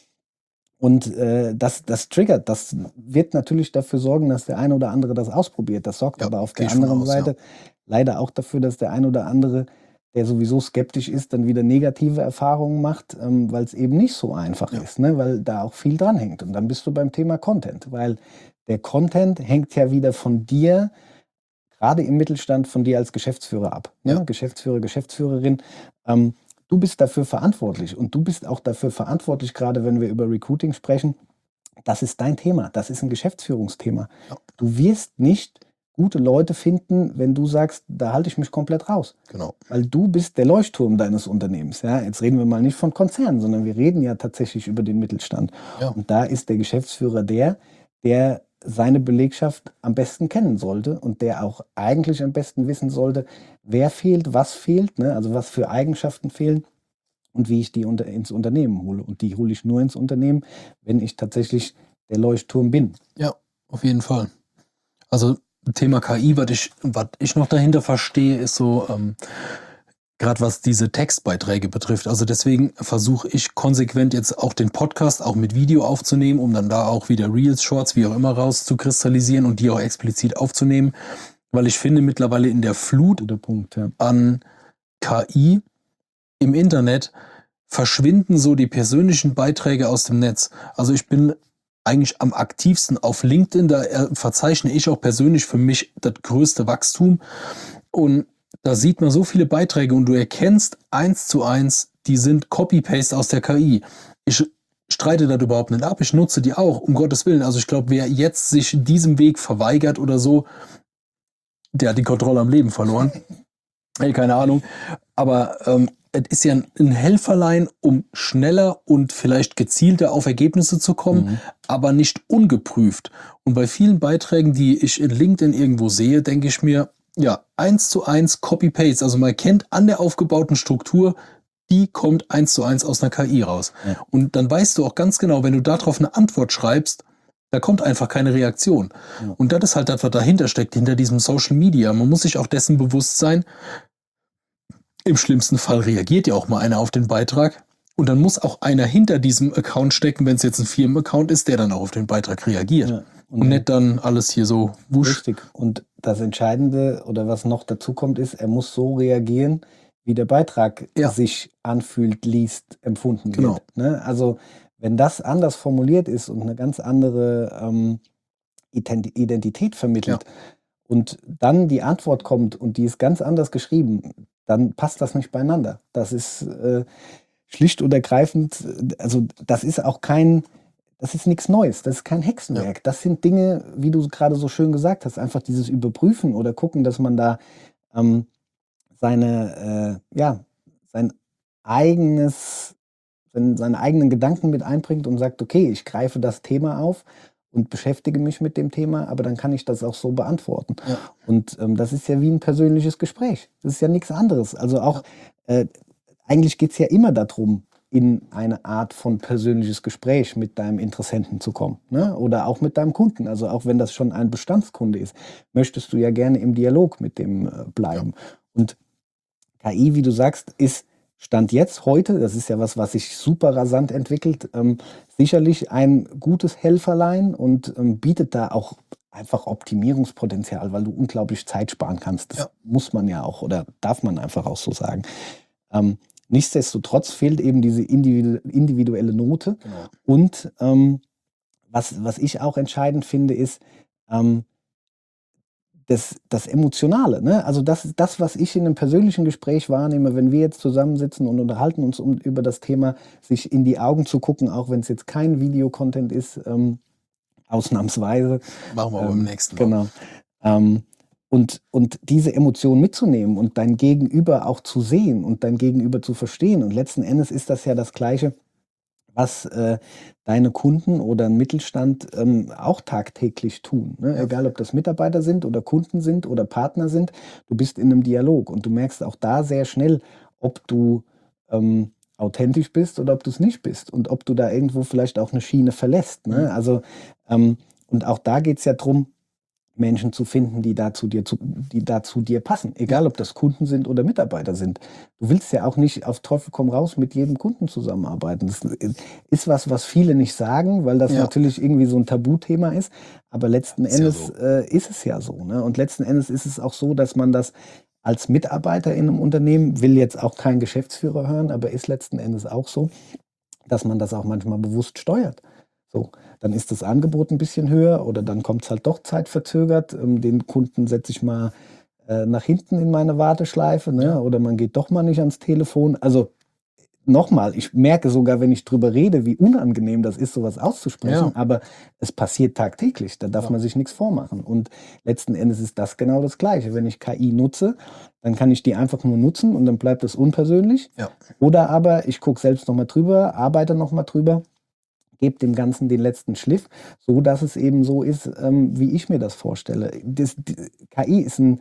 Und äh, das, das triggert, das wird natürlich dafür sorgen, dass der eine oder andere das ausprobiert. Das sorgt Ja, aber auf geh der ich von anderen aus, Seite ja. leider auch dafür, dass der eine oder andere, der sowieso skeptisch ist, dann wieder negative Erfahrungen macht, ähm, weil es eben nicht so einfach Ja. ist, ne? Weil da auch viel dran hängt. Und dann bist du beim Thema Content, weil der Content hängt ja wieder von dir, gerade im Mittelstand, von dir als Geschäftsführer ab. Ne? Ja. Geschäftsführer, Geschäftsführerin. Ähm, du bist dafür verantwortlich und du bist auch dafür verantwortlich, gerade wenn wir über Recruiting sprechen. Das ist dein Thema, das ist ein Geschäftsführungsthema. Ja. Du wirst nicht gute Leute finden, wenn du sagst, da halte ich mich komplett raus. Genau. Weil du bist der Leuchtturm deines Unternehmens. Ja? Jetzt reden wir mal nicht von Konzernen, sondern wir reden ja tatsächlich über den Mittelstand. Ja. Und da ist der Geschäftsführer der, der seine Belegschaft am besten kennen sollte und der auch eigentlich am besten wissen sollte, wer fehlt, was fehlt, ne? Also was für Eigenschaften fehlen und wie ich die unter, ins Unternehmen hole. Und die hole ich nur ins Unternehmen, wenn ich tatsächlich der Leuchtturm bin. Ja, auf jeden Fall. Also Thema K I, was ich, was ich noch dahinter verstehe, ist so, ähm, gerade was diese Textbeiträge betrifft. Also deswegen versuche ich konsequent jetzt auch den Podcast auch mit Video aufzunehmen, um dann da auch wieder Reels, Shorts, wie auch immer rauszukristallisieren und die auch explizit aufzunehmen. Weil ich finde, mittlerweile in der Flut Guter Punkt, ja. an K I im Internet verschwinden so die persönlichen Beiträge aus dem Netz. Also ich bin eigentlich am aktivsten auf LinkedIn, da verzeichne ich auch persönlich für mich das größte Wachstum. Und da sieht man so viele Beiträge und du erkennst eins zu eins, die sind Copy-Paste aus der K I. Ich streite das überhaupt nicht ab, ich nutze die auch, um Gottes Willen. Also ich glaube, wer jetzt sich diesem Weg verweigert oder so, der hat die Kontrolle am Leben verloren. Hey, keine Ahnung. Aber ähm, es ist ja ein Helferlein, um schneller und vielleicht gezielter auf Ergebnisse zu kommen, mhm. aber nicht ungeprüft. Und bei vielen Beiträgen, die ich in LinkedIn irgendwo sehe, denke ich mir, ja, eins zu eins Copy-Paste. Also man kennt an der aufgebauten Struktur, die kommt eins zu eins aus einer K I raus. Ja. Und dann weißt du auch ganz genau, wenn du darauf eine Antwort schreibst, da kommt einfach keine Reaktion. Ja. Und das ist halt das, was dahinter steckt, hinter diesem Social Media. Man muss sich auch dessen bewusst sein, im schlimmsten Fall reagiert ja auch mal einer auf den Beitrag. Und dann muss auch einer hinter diesem Account stecken, wenn es jetzt ein Firmenaccount ist, der dann auch auf den Beitrag reagiert. Ja. Und, und nicht dann alles hier so wusch. Richtig. Und das Entscheidende oder was noch dazu kommt, ist, er muss so reagieren, wie der Beitrag ja. sich anfühlt, liest, empfunden genau. wird. Ne? Also wenn das anders formuliert ist und eine ganz andere ähm, Identität vermittelt ja. und dann die Antwort kommt und die ist ganz anders geschrieben, dann passt das nicht beieinander. Das ist äh, schlicht und ergreifend, also das ist auch kein, das ist nichts Neues, das ist kein Hexenwerk. Ja. Das sind Dinge, wie du gerade so schön gesagt hast, einfach dieses Überprüfen oder gucken, dass man da ähm, seine, äh, ja, sein eigenes, sein, seine eigenen Gedanken mit einbringt und sagt, okay, ich greife das Thema auf und beschäftige mich mit dem Thema, aber dann kann ich das auch so beantworten. Ja. Und ähm, das ist ja wie ein persönliches Gespräch. Das ist ja nichts anderes. Also auch, ja. äh, eigentlich geht es ja immer darum, in eine Art von persönliches Gespräch mit deinem Interessenten zu kommen. Ne? Oder auch mit deinem Kunden. Also auch wenn das schon ein Bestandskunde ist, möchtest du ja gerne im Dialog mit dem äh, bleiben. Ja. Und K I, wie du sagst, ist Stand jetzt, heute, das ist ja was, was sich super rasant entwickelt, ähm, sicherlich ein gutes Helferlein und ähm, bietet da auch einfach Optimierungspotenzial, weil du unglaublich Zeit sparen kannst. Das Ja. muss man ja auch oder darf man einfach auch so sagen. Ähm, nichtsdestotrotz fehlt eben diese individu individuelle Note. Genau. Und ähm, was, was ich auch entscheidend finde, ist ähm, das, das Emotionale. Ne? Also das, das, was ich in einem persönlichen Gespräch wahrnehme, wenn wir jetzt zusammensitzen und unterhalten uns um, über das Thema, sich in die Augen zu gucken, auch wenn es jetzt kein Videocontent ist, ähm, ausnahmsweise. Machen wir aber Ähm, beim nächsten Mal. Genau. Ähm, und, und diese Emotionen mitzunehmen und dein Gegenüber auch zu sehen und dein Gegenüber zu verstehen. Und letzten Endes ist das ja das Gleiche, was äh, deine Kunden oder ein Mittelstand ähm, auch tagtäglich tun. Ne? Ja. Egal, ob das Mitarbeiter sind oder Kunden sind oder Partner sind, du bist in einem Dialog und du merkst auch da sehr schnell, ob du ähm, authentisch bist oder ob du es nicht bist und ob du da irgendwo vielleicht auch eine Schiene verlässt. Ne? Mhm. Also, ähm, und auch da geht es ja darum, Menschen zu finden, die da zu dir, zu, die da zu dir passen. Egal, ob das Kunden sind oder Mitarbeiter sind. Du willst ja auch nicht auf Teufel komm raus mit jedem Kunden zusammenarbeiten. Das ist was, was viele nicht sagen, weil das Ja. natürlich irgendwie so ein Tabuthema ist. Aber letzten Ist ja Endes so. äh, ist es ja so. Ne? Und letzten Endes ist es auch so, dass man das als Mitarbeiter in einem Unternehmen, will jetzt auch kein Geschäftsführer hören, aber ist letzten Endes auch so, dass man das auch manchmal bewusst steuert. So, dann ist das Angebot ein bisschen höher oder dann kommt es halt doch zeitverzögert. Ähm, den Kunden setze ich mal äh, nach hinten in meine Warteschleife, ne? Ja. Oder man geht doch mal nicht ans Telefon. Also nochmal, ich merke sogar, wenn ich drüber rede, wie unangenehm das ist, sowas auszusprechen, Ja. aber es passiert tagtäglich, da darf Ja. man sich nichts vormachen. Und letzten Endes ist das genau das Gleiche. Wenn ich K I nutze, dann kann ich die einfach nur nutzen und dann bleibt es unpersönlich. Ja. Oder aber ich gucke selbst nochmal drüber, arbeite nochmal drüber, gebe dem Ganzen den letzten Schliff, so dass es eben so ist, ähm, wie ich mir das vorstelle. Das, die, K I ist ein,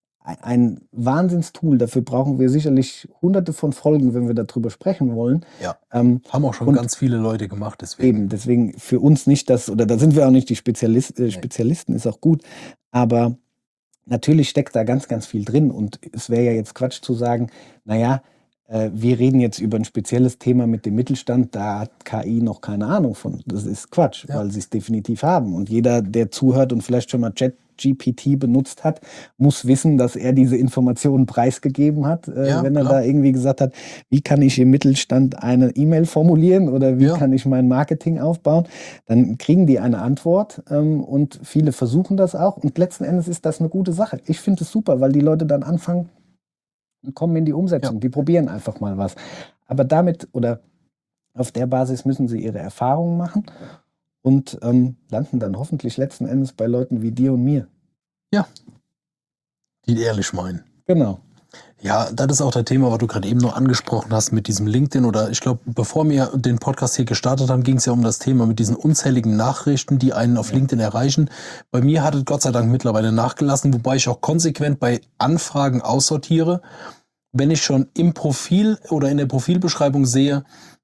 ein Wahnsinnstool, dafür brauchen wir sicherlich hunderte von Folgen, wenn wir darüber sprechen wollen. Ja. Ähm, Haben auch schon und ganz viele Leute gemacht, deswegen. eben, deswegen für uns nicht das, oder da sind wir auch nicht die Spezialist, äh, Spezialisten, ist auch gut, aber natürlich steckt da ganz, ganz viel drin und es wäre ja jetzt Quatsch zu sagen, naja, äh, wir reden jetzt über ein spezielles Thema mit dem Mittelstand, da hat K I noch keine Ahnung von. Das ist Quatsch, Ja. weil sie es definitiv haben. Und jeder, der zuhört und vielleicht schon mal ChatGPT benutzt hat, muss wissen, dass er diese Informationen preisgegeben hat, äh, Ja, wenn er klar. da irgendwie gesagt hat, wie kann ich im Mittelstand eine E-Mail formulieren oder wie Ja. kann ich mein Marketing aufbauen, dann kriegen die eine Antwort ähm, und viele versuchen das auch und letzten Endes ist das eine gute Sache. Ich finde es super, weil die Leute dann anfangen und kommen in die Umsetzung. Ja. Die probieren einfach mal was. Aber damit oder auf der Basis müssen sie ihre Erfahrungen machen und ähm, landen dann hoffentlich letzten Endes bei Leuten wie dir und mir. Die ehrlich meinen. Genau. Ja, das ist auch das Thema, was du gerade eben noch angesprochen hast mit diesem LinkedIn oder ich glaube, bevor wir den Podcast hier gestartet haben, ging es ja um das Thema mit diesen unzähligen Nachrichten, die einen auf Ja. LinkedIn erreichen. Bei mir hat es Gott sei Dank mittlerweile nachgelassen, wobei ich auch konsequent bei Anfragen aussortiere. Wenn ich schon im Profil oder in der Profilbeschreibung sehe,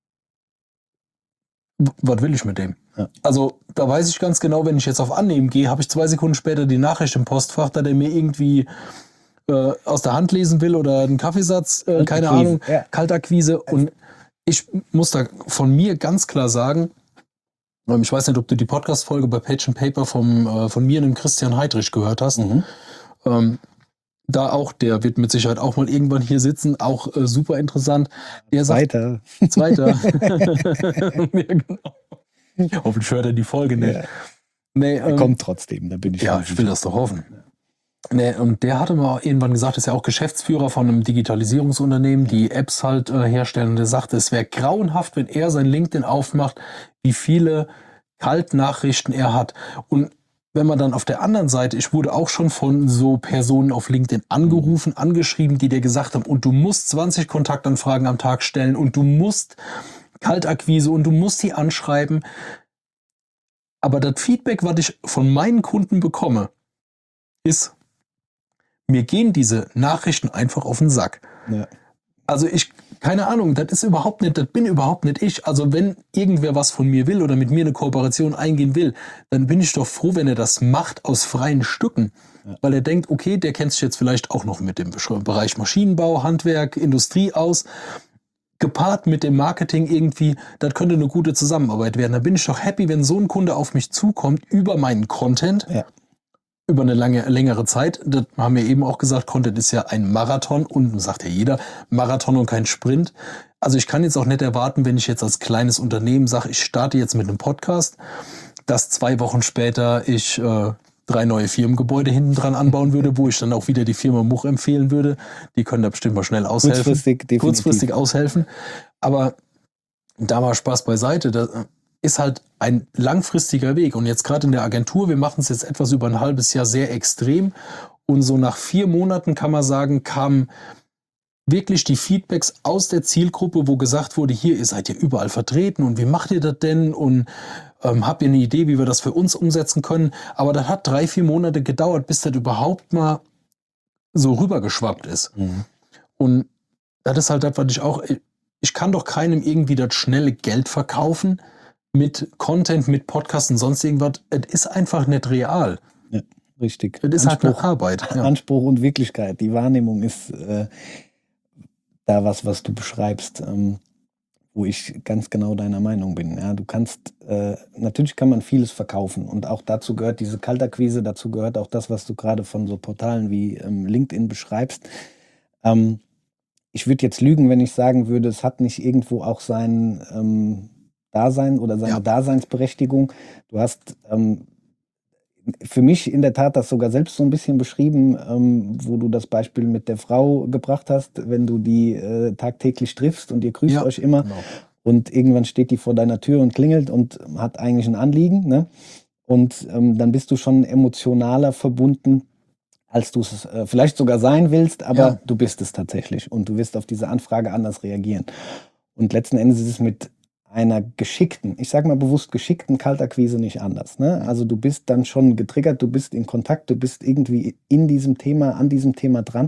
w- was will ich mit dem? Ja. Also da weiß ich ganz genau, wenn ich jetzt auf Annehmen gehe, habe ich zwei Sekunden später die Nachricht im Postfach, da der mir irgendwie äh, aus der Hand lesen will oder einen Kaffeesatz, äh, keine Kaltakquise, Ahnung, ja. Kaltakquise. Und ich muss da von mir ganz klar sagen, ähm, ich weiß nicht, ob du die Podcast-Folge bei Page and Paper vom, äh, von mir und dem Christian Heidrich gehört hast. Mhm. Ähm, da auch, der wird mit Sicherheit auch mal irgendwann hier sitzen, auch äh, super interessant. Der sagt, Weiter. Zweiter. Ja, genau. Hoffentlich hört er die Folge nicht. Ja. Nee, Er ähm, kommt trotzdem, da bin ich ja, mir ich will sicher. das doch hoffen. Nee, und der hatte mal irgendwann gesagt, ist ja auch Geschäftsführer von einem Digitalisierungsunternehmen, die Apps halt äh, herstellen. Und der sagte, es wäre grauenhaft, wenn er sein LinkedIn aufmacht, wie viele Kaltnachrichten er hat. Und wenn man dann auf der anderen Seite, ich wurde auch schon von so Personen auf LinkedIn angerufen, angeschrieben, die dir gesagt haben, und du musst zwanzig Kontaktanfragen am Tag stellen und du musst Kaltakquise und du musst die anschreiben. Aber das Feedback, was ich von meinen Kunden bekomme, ist, mir gehen diese Nachrichten einfach auf den Sack. Ja. Also ich, keine Ahnung, das ist überhaupt nicht, das bin überhaupt nicht ich. Also wenn irgendwer was von mir will oder mit mir eine Kooperation eingehen will, dann bin ich doch froh, wenn er das macht aus freien Stücken. Ja. Weil er denkt, okay, der kennt sich jetzt vielleicht auch noch mit dem Bereich Maschinenbau, Handwerk, Industrie aus. Gepaart mit dem Marketing irgendwie, das könnte eine gute Zusammenarbeit werden. Da bin ich doch happy, wenn so ein Kunde auf mich zukommt über meinen Content Ja. über eine lange, längere Zeit. Das haben wir eben auch gesagt, Content ist ja ein Marathon und sagt ja jeder, Marathon und kein Sprint. Also ich kann jetzt auch nicht erwarten, wenn ich jetzt als kleines Unternehmen sage, ich starte jetzt mit einem Podcast, dass zwei Wochen später ich äh, drei neue Firmengebäude hinten dran anbauen würde, wo ich dann auch wieder die Firma Much empfehlen würde. Die können da bestimmt mal schnell aushelfen. Kurzfristig, definitiv. Kurzfristig aushelfen. Aber da mal Spaß beiseite. Das ist halt ein langfristiger Weg. Und jetzt gerade in der Agentur, wir machen es jetzt etwas über ein halbes Jahr sehr extrem. Und so nach vier Monaten kann man sagen, kamen wirklich die Feedbacks aus der Zielgruppe, wo gesagt wurde, hier, ihr seid ja überall vertreten und wie macht ihr das denn? Und ähm, habt ihr eine Idee, wie wir das für uns umsetzen können? Aber das hat drei, vier Monate gedauert, bis das überhaupt mal so rübergeschwappt ist. Mhm. Und das ist halt das, was ich auch, ich kann doch keinem irgendwie das schnelle Geld verkaufen mit Content, mit Podcasts und sonst irgendwas. Es ist einfach nicht real. Ja, richtig. Es ist halt eine Arbeit. Ja. Anspruch und Wirklichkeit. Die Wahrnehmung ist äh, da was, was du beschreibst, ähm, wo ich ganz genau deiner Meinung bin. Ja, du kannst, äh, natürlich kann man vieles verkaufen und auch dazu gehört diese Kaltakquise, dazu gehört auch das, was du gerade von so Portalen wie ähm, LinkedIn beschreibst. Ähm, ich würde jetzt lügen, wenn ich sagen würde, es hat nicht irgendwo auch sein ähm, Dasein oder seine Ja. Daseinsberechtigung. Du hast ähm, für mich in der Tat das sogar selbst so ein bisschen beschrieben, ähm, wo du das Beispiel mit der Frau gebracht hast, wenn du die äh, tagtäglich triffst und ihr grüßt Ja, euch immer genau. und irgendwann steht die vor deiner Tür und klingelt und hat eigentlich ein Anliegen, ne? Und ähm, dann bist du schon emotionaler verbunden, als du es äh, vielleicht sogar sein willst, aber Ja. du bist es tatsächlich und du wirst auf diese Anfrage anders reagieren. Und letzten Endes ist es mit einer geschickten, ich sage mal bewusst geschickten Kaltakquise nicht anders. Ne? Also du bist dann schon getriggert, du bist in Kontakt, du bist irgendwie in diesem Thema, an diesem Thema dran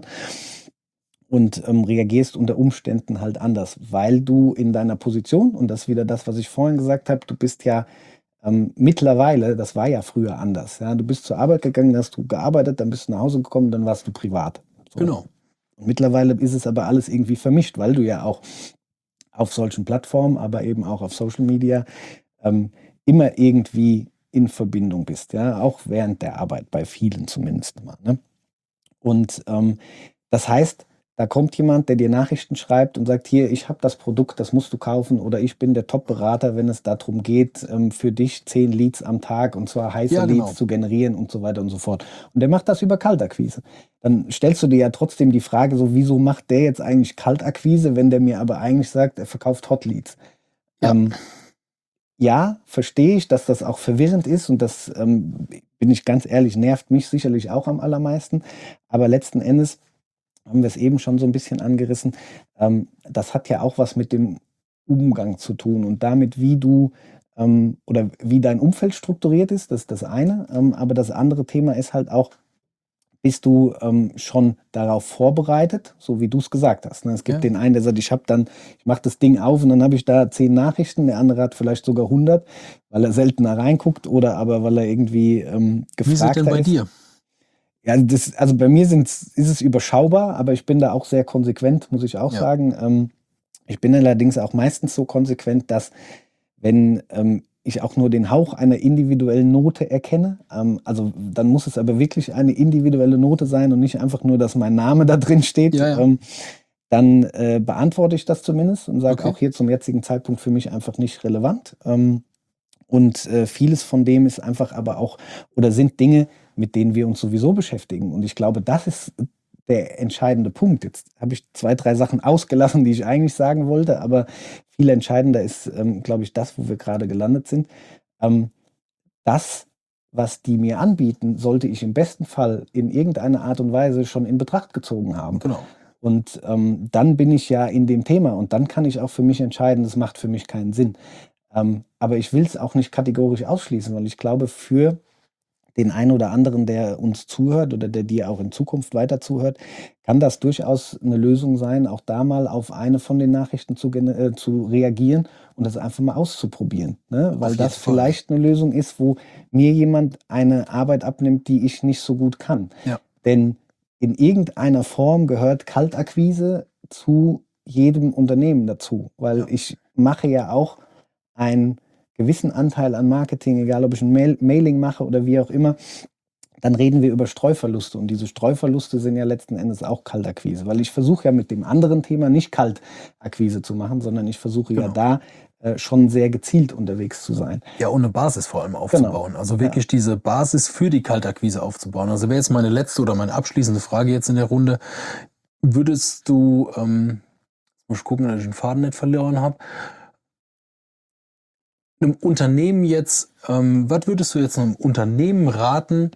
und ähm, reagierst unter Umständen halt anders, weil du in deiner Position, und das ist wieder das, was ich vorhin gesagt habe, du bist ja ähm, mittlerweile, das war ja früher anders, ja? Du bist zur Arbeit gegangen, hast du gearbeitet, dann bist du nach Hause gekommen, dann warst du privat. So. Genau. Und mittlerweile ist es aber alles irgendwie vermischt, weil du ja auch auf solchen Plattformen, aber eben auch auf Social Media ähm, immer irgendwie in Verbindung bist, ja, auch während der Arbeit, bei vielen zumindest mal. Ne? Und ähm, das heißt, da kommt jemand, der dir Nachrichten schreibt und sagt, hier, ich habe das Produkt, das musst du kaufen oder ich bin der Top-Berater, wenn es darum geht, ähm, für dich zehn Leads am Tag und zwar heiße Ja, genau. Leads zu generieren und so weiter und so fort. Und der macht das über Kaltakquise. Dann stellst du dir ja trotzdem die Frage, so wieso macht der jetzt eigentlich Kaltakquise, wenn der mir aber eigentlich sagt, er verkauft Hot Leads? Ja. Ähm, ja, verstehe ich, dass das auch verwirrend ist und das, ähm, bin ich ganz ehrlich, nervt mich sicherlich auch am allermeisten. Aber letzten Endes haben wir es eben schon so ein bisschen angerissen. Ähm, das hat ja auch was mit dem Umgang zu tun und damit, wie du ähm, oder wie dein Umfeld strukturiert ist, das ist das eine. Ähm, aber das andere Thema ist halt auch, bist du ähm, schon darauf vorbereitet, so wie du es gesagt hast. Ne? Es gibt Ja. den einen, der sagt, ich habe dann, ich mache das Ding auf und dann habe ich da zehn Nachrichten, der andere hat vielleicht sogar hundert, weil er seltener reinguckt oder aber weil er irgendwie ähm, Wie ist es gefragter denn bei ist. dir? Ja, das, also bei mir sind's, ist es überschaubar, aber ich bin da auch sehr konsequent, muss ich auch Ja. sagen. Ähm, ich bin allerdings auch meistens so konsequent, dass wenn ähm, ich auch nur den Hauch einer individuellen Note erkenne, ähm, also dann muss es aber wirklich eine individuelle Note sein und nicht einfach nur, dass mein Name da drin steht, Ja, ja. ähm, dann äh, beantworte ich das zumindest und sage Okay. auch hier zum jetzigen Zeitpunkt für mich einfach nicht relevant. Ähm, und äh, vieles von dem ist einfach aber auch, oder sind Dinge, mit denen wir uns sowieso beschäftigen. Und ich glaube, das ist der entscheidende Punkt. Jetzt habe ich zwei, drei Sachen ausgelassen, die ich eigentlich sagen wollte, aber viel entscheidender ist, ähm, glaube ich, das, wo wir gerade gelandet sind. Ähm, das, was die mir anbieten, sollte ich im besten Fall in irgendeiner Art und Weise schon in Betracht gezogen haben. Genau. Und ähm, dann bin ich ja in dem Thema und dann kann ich auch für mich entscheiden, das macht für mich keinen Sinn. Ähm, aber ich will es auch nicht kategorisch ausschließen, weil ich glaube, für den einen oder anderen, der uns zuhört oder der dir auch in Zukunft weiter zuhört, kann das durchaus eine Lösung sein, auch da mal auf eine von den Nachrichten zu, äh, zu reagieren und das einfach mal auszuprobieren. Ne? Weil jeden das Fall. vielleicht eine Lösung ist, wo mir jemand eine Arbeit abnimmt, die ich nicht so gut kann. Ja. Denn in irgendeiner Form gehört Kaltakquise zu jedem Unternehmen dazu, weil Ja. ich mache ja auch einen gewissen Anteil an Marketing, egal ob ich ein Mail Mailing mache oder wie auch immer, dann reden wir über Streuverluste. Und diese Streuverluste sind ja letzten Endes auch Kaltakquise, weil ich versuche ja mit dem anderen Thema nicht Kaltakquise zu machen, sondern ich versuche ja Genau. da äh, schon sehr gezielt unterwegs zu sein. Ja, und eine Basis vor allem aufzubauen. Genau. Also wirklich diese Basis für die Kaltakquise aufzubauen. Also wäre jetzt meine letzte oder meine abschließende Frage jetzt in der Runde. Würdest du, ähm, muss ich gucken, dass ich den Faden nicht verloren habe, einem Unternehmen jetzt, ähm, was würdest du jetzt einem Unternehmen raten,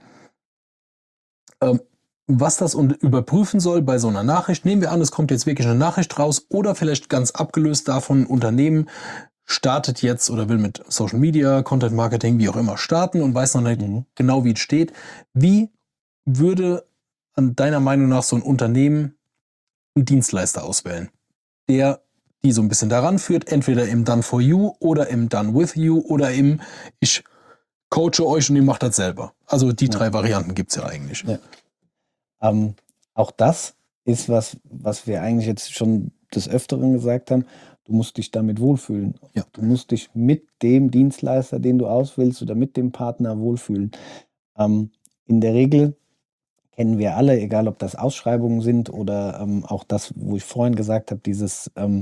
ähm, was das und überprüfen soll bei so einer Nachricht? Nehmen wir an, es kommt jetzt wirklich eine Nachricht raus oder vielleicht ganz abgelöst davon, ein Unternehmen startet jetzt oder will mit Social Media, Content Marketing, wie auch immer starten und weiß noch nicht Mhm. genau, wie es steht. Wie würde an deiner Meinung nach so ein Unternehmen einen Dienstleister auswählen, der die so ein bisschen daran führt, entweder im Done for You oder im Done with You oder im ich coache euch und ihr macht das selber. Also die Ja. drei Varianten gibt es ja eigentlich. Ja. Ähm, auch das ist was, was wir eigentlich jetzt schon des Öfteren gesagt haben. Du musst dich damit wohlfühlen. Ja. Du musst dich mit dem Dienstleister, den du auswählst, oder mit dem Partner wohlfühlen. Ähm, in der Regel kennen wir alle, egal ob das Ausschreibungen sind oder ähm, auch das, wo ich vorhin gesagt habe, dieses ähm,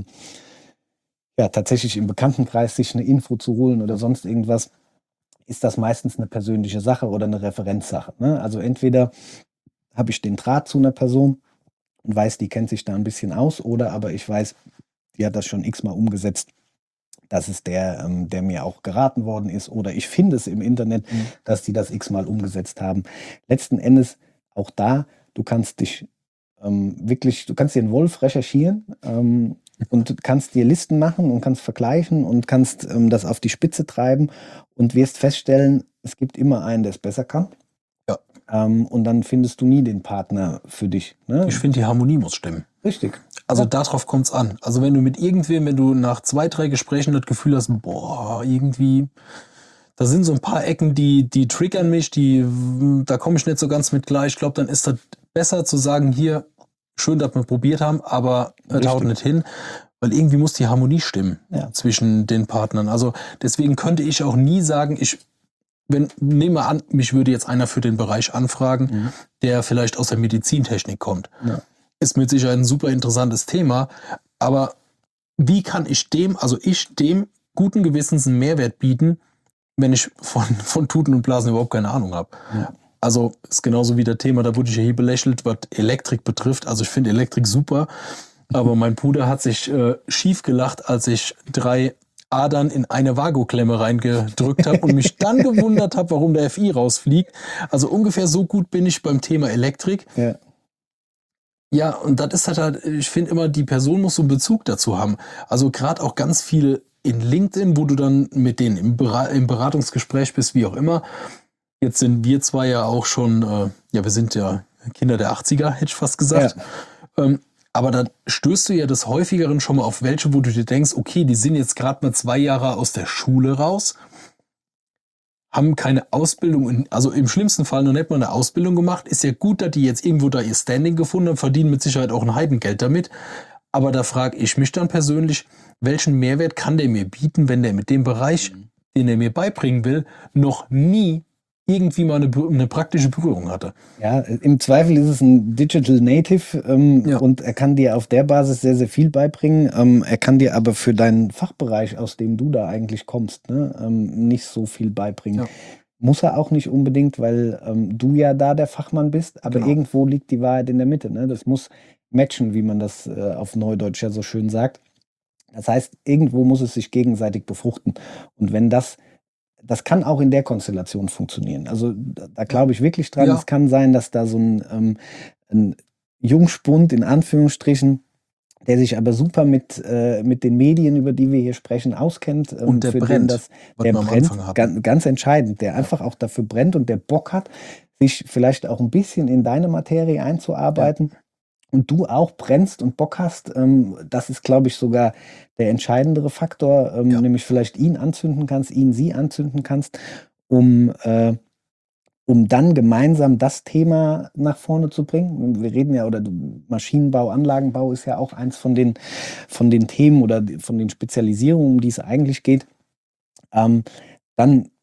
ja, tatsächlich im Bekanntenkreis sich eine Info zu holen oder sonst irgendwas, ist das meistens eine persönliche Sache oder eine Referenzsache. Ne? Also entweder habe ich den Draht zu einer Person und weiß, die kennt sich da ein bisschen aus, oder aber ich weiß, die hat das schon x-mal umgesetzt. Das ist der, ähm, der mir auch geraten worden ist, oder ich finde es im Internet, Mhm. dass die das x-mal umgesetzt haben. Letzten Endes auch da, du kannst dich ähm, wirklich, du kannst dir einen Wolf recherchieren ähm, und kannst dir Listen machen und kannst vergleichen und kannst ähm, das auf die Spitze treiben und wirst feststellen, es gibt immer einen, der es besser kann. Ja. Ähm, und dann findest du nie den Partner für dich. Ne? Ich finde, die Harmonie muss stimmen. Richtig. Also Ja. darauf kommt es an. Also wenn du mit irgendwem, wenn du nach zwei, drei Gesprächen das Gefühl hast, boah, irgendwie, da sind so ein paar Ecken, die, die triggern mich, die, da komme ich nicht so ganz mit klar. Ich glaube, dann ist das besser zu sagen, hier, schön, dass wir probiert haben, aber es haut nicht hin. Weil irgendwie muss die Harmonie stimmen Ja. zwischen den Partnern. Also deswegen könnte ich auch nie sagen, ich, wenn, nehmen wir an, mich würde jetzt einer für den Bereich anfragen, Mhm. der vielleicht aus der Medizintechnik kommt. Ja. Ist mit Sicherheit ein super interessantes Thema, aber wie kann ich dem, also ich dem guten Gewissens einen Mehrwert bieten, wenn ich von, von Tuten und Blasen überhaupt keine Ahnung habe? Ja. Also ist genauso wie das Thema, da wurde ich ja hier belächelt, was Elektrik betrifft. Also ich finde Elektrik super, aber mein Bruder hat sich äh, schief gelacht, als ich drei Adern in eine Vagoklemme reingedrückt habe und mich dann gewundert habe, warum der F I rausfliegt. Also ungefähr so gut bin ich beim Thema Elektrik. Ja. Ja, und das ist halt, halt ich finde immer, die Person muss so einen Bezug dazu haben. Also gerade auch ganz viel in LinkedIn, wo du dann mit denen im, Berat- im Beratungsgespräch bist, wie auch immer. Jetzt sind wir zwar ja auch schon, äh, ja, wir sind ja Kinder der achtziger, hätte ich fast gesagt. Ja. Ähm, aber da stößt du ja des Häufigeren schon mal auf welche, wo du dir denkst, okay, die sind jetzt gerade mal zwei Jahre aus der Schule raus, haben keine Ausbildung, in, also im schlimmsten Fall noch nicht mal eine Ausbildung gemacht. Ist ja gut, dass die jetzt irgendwo da ihr Standing gefunden haben, verdienen mit Sicherheit auch ein Heidengeld damit. Aber da frage ich mich dann persönlich, welchen Mehrwert kann der mir bieten, wenn der mit dem Bereich, den er mir beibringen will, noch nie irgendwie mal eine, eine praktische Berührung hatte. Ja, im Zweifel ist es ein Digital Native ähm, Ja. und er kann dir auf der Basis sehr, sehr viel beibringen. Ähm, er kann dir aber für deinen Fachbereich, aus dem du da eigentlich kommst, ne, ähm, nicht so viel beibringen. Ja. Muss er auch nicht unbedingt, weil ähm, du ja da der Fachmann bist, aber Genau. irgendwo liegt die Wahrheit in der Mitte. Ne? Das muss matchen, wie man das äh, auf Neudeutsch ja so schön sagt. Das heißt, irgendwo muss es sich gegenseitig befruchten. Und wenn das Das kann auch in der Konstellation funktionieren. Also da, da glaube ich wirklich dran. Ja. Es kann sein, dass da so ein, ähm, ein Jungspund in Anführungsstrichen, der sich aber super mit, äh, mit den Medien, über die wir hier sprechen, auskennt. Ähm, Und der für den brennt, das, was der wir am brennt, Anfang hatten. ganz, ganz entscheidend, der einfach auch dafür brennt und der Bock hat, sich vielleicht auch ein bisschen in deine Materie einzuarbeiten. Und du auch brennst und Bock hast, ähm, das ist, glaube ich, sogar der entscheidendere Faktor, ähm, Ja. nämlich vielleicht ihn anzünden kannst, ihn, sie anzünden kannst, um, äh, um dann gemeinsam das Thema nach vorne zu bringen. Wir reden ja, oder du- Maschinenbau, Anlagenbau ist ja auch eins von den, von den Themen oder von den Spezialisierungen, um die es eigentlich geht. Ähm, dann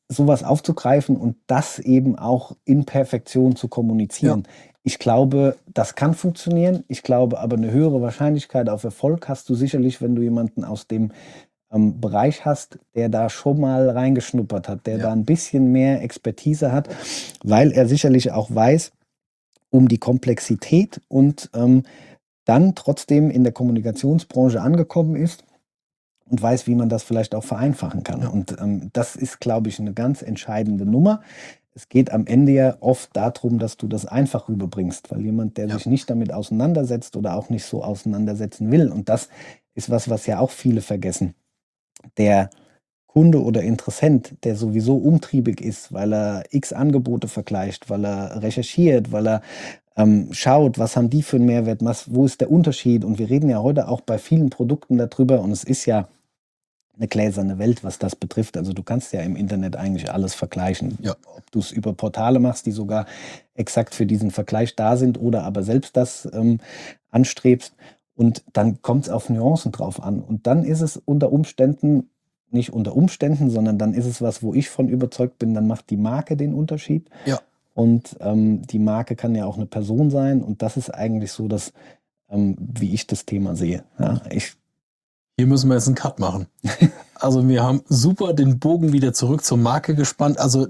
sowas aufzugreifen und das eben auch in Perfektion zu kommunizieren. Ja. Ich glaube, das kann funktionieren. Ich glaube aber, eine höhere Wahrscheinlichkeit auf Erfolg hast du sicherlich, wenn du jemanden aus dem ähm, Bereich hast, der da schon mal reingeschnuppert hat, der ja. da ein bisschen mehr Expertise hat, weil er sicherlich auch weiß um die Komplexität und ähm, dann trotzdem in der Kommunikationsbranche angekommen ist und weiß, wie man das vielleicht auch vereinfachen kann. Ja. Und ähm, das ist, glaube ich, eine ganz entscheidende Nummer. Es geht am Ende ja oft darum, dass du das einfach rüberbringst, weil jemand, der ja. sich nicht damit auseinandersetzt oder auch nicht so auseinandersetzen will, und das ist was, was ja auch viele vergessen, der Kunde oder Interessent, der sowieso umtriebig ist, weil er x Angebote vergleicht, weil er recherchiert, weil er ähm, schaut, was haben die für einen Mehrwert, was, wo ist der Unterschied. Und wir reden ja heute auch bei vielen Produkten darüber und es ist ja eine gläserne Welt, was das betrifft. Also du kannst ja im Internet eigentlich alles vergleichen. Ja. Ob du es über Portale machst, die sogar exakt für diesen Vergleich da sind oder aber selbst das ähm, anstrebst. Und dann kommt es auf Nuancen drauf an. Und dann ist es unter Umständen, nicht unter Umständen, sondern dann ist es was, wo ich von überzeugt bin, dann macht die Marke den Unterschied. Ja. Und ähm, die Marke kann ja auch eine Person sein. Und das ist eigentlich so, dass, ähm, wie ich das Thema sehe. Ja, ich Hier müssen wir jetzt einen Cut machen. Also wir haben super den Bogen wieder zurück zur Marke gespannt. Also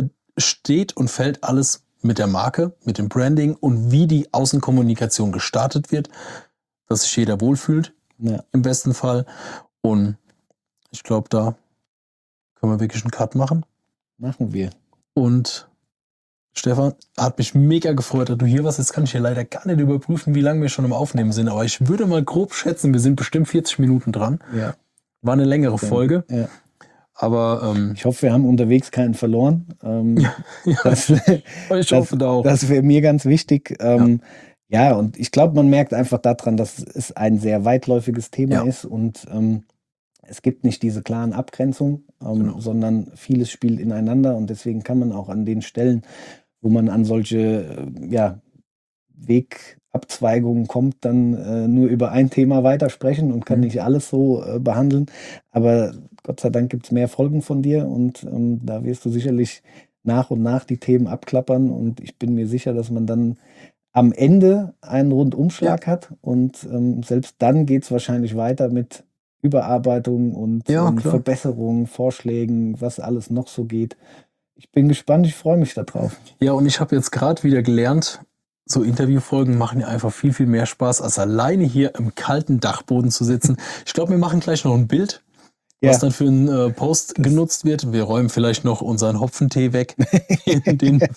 steht und fällt alles mit der Marke, mit dem Branding und wie die Außenkommunikation gestartet wird, dass sich jeder wohlfühlt, ja. im besten Fall. Und ich glaube, da können wir wirklich einen Cut machen. Machen wir. Und Stefan, hat mich mega gefreut, dass du hier warst. Jetzt kann ich hier leider gar nicht überprüfen, wie lange wir schon im Aufnehmen sind. Aber ich würde mal grob schätzen, wir sind bestimmt vierzig Minuten dran. Ja. War eine längere Folge. Ja. Aber ähm, ich hoffe, wir haben unterwegs keinen verloren. Ähm, ja, das ich hoffe da auch. Das wäre mir ganz wichtig. Ähm, ja. ja, und ich glaube, man merkt einfach daran, dass es ein sehr weitläufiges Thema ja. ist. Und ähm, es gibt nicht diese klaren Abgrenzungen, ähm, genau. sondern vieles spielt ineinander. Und deswegen kann man auch an den Stellen, wo man an solche ja, Wegabzweigungen kommt, dann äh, nur über ein Thema weitersprechen und kann mhm. nicht alles so äh, behandeln. Aber Gott sei Dank gibt es mehr Folgen von dir und ähm, da wirst du sicherlich nach und nach die Themen abklappern. Und ich bin mir sicher, dass man dann am Ende einen Rundumschlag ja. hat. Und ähm, selbst dann geht es wahrscheinlich weiter mit Überarbeitung und ja, ähm, Verbesserungen, Vorschlägen, was alles noch so geht. Ich bin gespannt, ich freue mich darauf. Ja, und ich habe jetzt gerade wieder gelernt, so Interviewfolgen machen ja einfach viel, viel mehr Spaß, als alleine hier im kalten Dachboden zu sitzen. Ich glaube, wir machen gleich noch ein Bild, was ja. dann für einen äh, Post das genutzt wird. Wir räumen vielleicht noch unseren Hopfentee weg, den,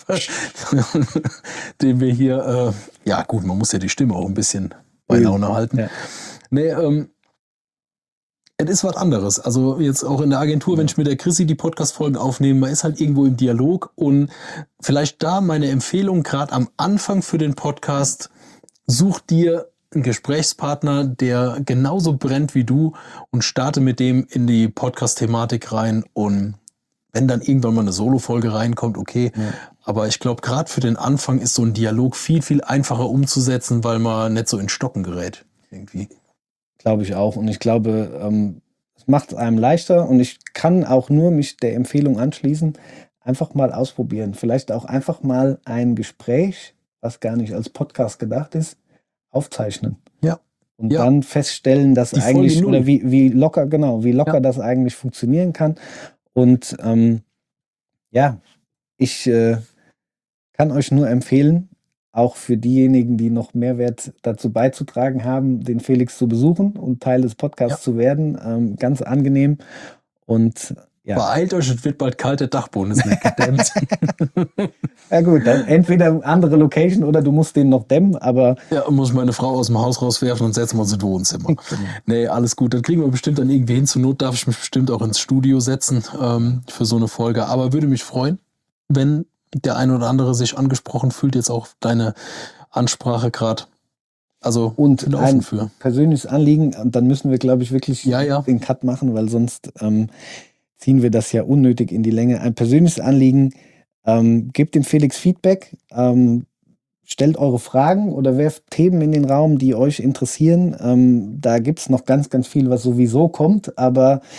den wir hier, äh, ja gut, man muss ja die Stimme auch ein bisschen bei Laune halten. Ja. Nee, ähm, es ist was anderes. Also jetzt auch in der Agentur, wenn ich mit der Chrissy die Podcast-Folgen aufnehme, man ist halt irgendwo im Dialog und vielleicht da meine Empfehlung gerade am Anfang für den Podcast, such dir einen Gesprächspartner, der genauso brennt wie du und starte mit dem in die Podcast-Thematik rein und wenn dann irgendwann mal eine Solo-Folge reinkommt, okay. Ja. Aber ich glaube, gerade für den Anfang ist so ein Dialog viel, viel einfacher umzusetzen, weil man nicht so in Stocken gerät irgendwie. Glaube ich auch. Und ich glaube, ähm, es macht es einem leichter. Und ich kann auch nur mich der Empfehlung anschließen, einfach mal ausprobieren. Vielleicht auch einfach mal ein Gespräch, was gar nicht als Podcast gedacht ist, aufzeichnen. Ja. Und ja. dann feststellen, dass Die eigentlich, oder wie, wie locker, genau, wie locker ja. das eigentlich funktionieren kann. Und ähm, ja, ich äh, kann euch nur empfehlen, auch für diejenigen, die noch Mehrwert dazu beizutragen haben, den Felix zu besuchen und Teil des Podcasts ja. zu werden. Ähm, ganz angenehm. Und ja. Beeilt euch, es wird bald kalt, der Dachboden ist nicht gedämmt. Ja gut, dann entweder andere Location oder du musst den noch dämmen, aber... Ja, muss ich meine Frau aus dem Haus rauswerfen und setzen wir uns ins Wohnzimmer. Nee, alles gut, dann kriegen wir bestimmt dann irgendwie hin. Zur Not darf ich mich bestimmt auch ins Studio setzen ähm, für so eine Folge. Aber würde mich freuen, wenn der eine oder andere sich angesprochen fühlt, jetzt auch deine Ansprache gerade. Also und ein für. persönliches Anliegen, dann müssen wir, glaube ich, wirklich ja, ja. den Cut machen, weil sonst ähm, ziehen wir das ja unnötig in die Länge. Ein persönliches Anliegen, ähm, gebt dem Felix Feedback, ähm, stellt eure Fragen oder werft Themen in den Raum, die euch interessieren. Ähm, da gibt es noch ganz, ganz viel, was sowieso kommt, aber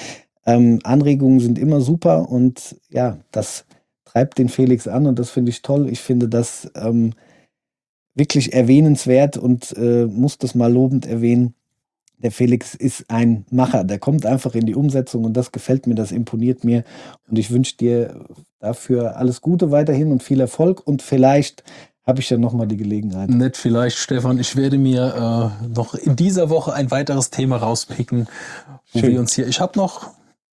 Ähm, Anregungen sind immer super und ja, das treibt den Felix an und das finde ich toll. Ich finde das ähm, wirklich erwähnenswert und äh, muss das mal lobend erwähnen. Der Felix ist ein Macher, der kommt einfach in die Umsetzung und das gefällt mir, das imponiert mir und ich wünsche dir dafür alles Gute weiterhin und viel Erfolg und vielleicht habe ich ja nochmal die Gelegenheit. Nett vielleicht, Stefan. Ich werde mir äh, noch in dieser Woche ein weiteres Thema rauspicken, wo Schön. wir uns hier, ich habe noch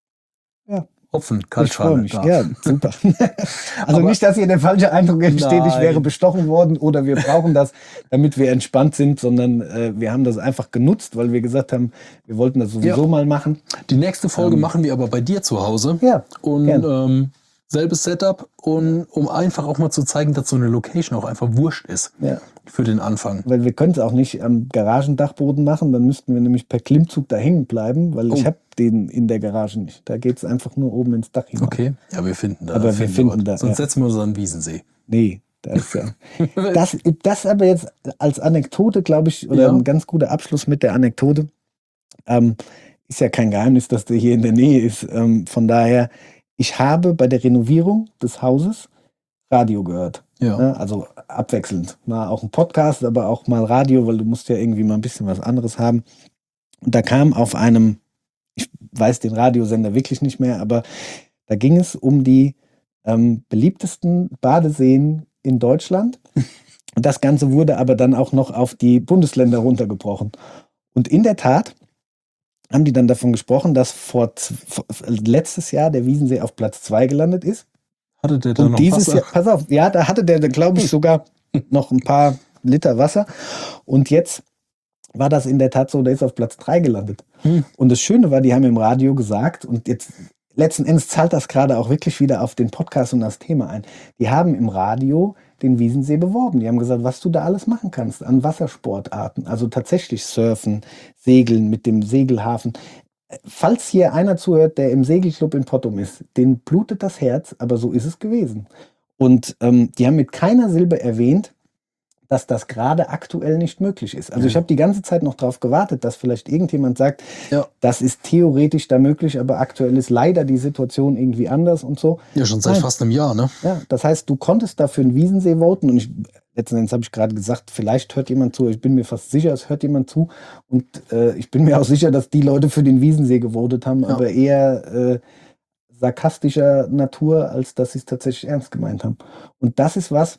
Ja. Hopfen, Ich freue Kaltschale mich. da. Ja, super. Also Aber- nicht, dass hier der falsche Eindruck entsteht, ich Nein. wäre bestochen worden oder wir brauchen das, damit wir entspannt sind, sondern äh, wir haben das einfach genutzt, weil wir gesagt haben, wir wollten das sowieso Ja. mal machen. Die nächste Folge Ähm, machen wir aber bei dir zu Hause. Ja, Und gern. ähm, selbes Setup und um einfach auch mal zu zeigen, dass so eine Location auch einfach wurscht ist Ja. für den Anfang. Weil wir können es auch nicht am Garagendachboden machen, dann müssten wir nämlich per Klimmzug da hängen bleiben, weil Oh. ich habe den in der Garage nicht. Da geht es einfach nur oben ins Dach hinein. Okay, ja, wir finden da. Aber wir finden Ort. da, Sonst ja. setzen wir uns an den Wiesensee. Nee, das ist ja. Das, das aber jetzt als Anekdote, glaube ich, oder Ja. ein ganz guter Abschluss mit der Anekdote. Ähm, ist ja kein Geheimnis, dass der hier in der Nähe ist. Ähm, von daher, ich habe bei der Renovierung des Hauses Radio gehört. Ja. Ne? Also abwechselnd. Mal auch ein Podcast, aber auch mal Radio, weil du musst ja irgendwie mal ein bisschen was anderes haben. Und da kam auf einem, ich weiß den Radiosender wirklich nicht mehr, aber da ging es um die ähm, beliebtesten Badeseen in Deutschland. Und das Ganze wurde aber dann auch noch auf die Bundesländer runtergebrochen. Und in der Tat haben die dann davon gesprochen, dass vor, z- vor letztes Jahr der Wiesensee auf Platz zwei gelandet ist. Hatte der da Und noch dieses Wasser? Jahr, pass auf, ja, da hatte der, glaube ich, sogar noch ein paar Liter Wasser. Und jetzt war das in der Tat so, der ist auf Platz drei gelandet. Hm. Und das Schöne war, die haben im Radio gesagt, und jetzt letzten Endes zahlt das gerade auch wirklich wieder auf den Podcast und das Thema ein. Die haben im Radio den Wiesensee beworben. Die haben gesagt, was du da alles machen kannst an Wassersportarten. Also tatsächlich Surfen, Segeln mit dem Segelhafen. Falls hier einer zuhört, der im Segelclub in Pottum ist, den blutet das Herz, aber so ist es gewesen. Und ähm, die haben mit keiner Silbe erwähnt, dass das gerade aktuell nicht möglich ist. Also Ja. ich habe die ganze Zeit noch darauf gewartet, dass vielleicht irgendjemand sagt, Ja. das ist theoretisch da möglich, aber aktuell ist leider die Situation irgendwie anders und so. Ja, schon seit Nein. fast einem Jahr, ne? Ja, das heißt, du konntest dafür einen Wiesensee voten und ich, letzten Endes habe ich gerade gesagt, vielleicht hört jemand zu, ich bin mir fast sicher, es hört jemand zu und äh, ich bin mir auch sicher, dass die Leute für den Wiesensee gewotet haben, Ja. aber eher äh, sarkastischer Natur, als dass sie es tatsächlich ernst gemeint haben. Und das ist was,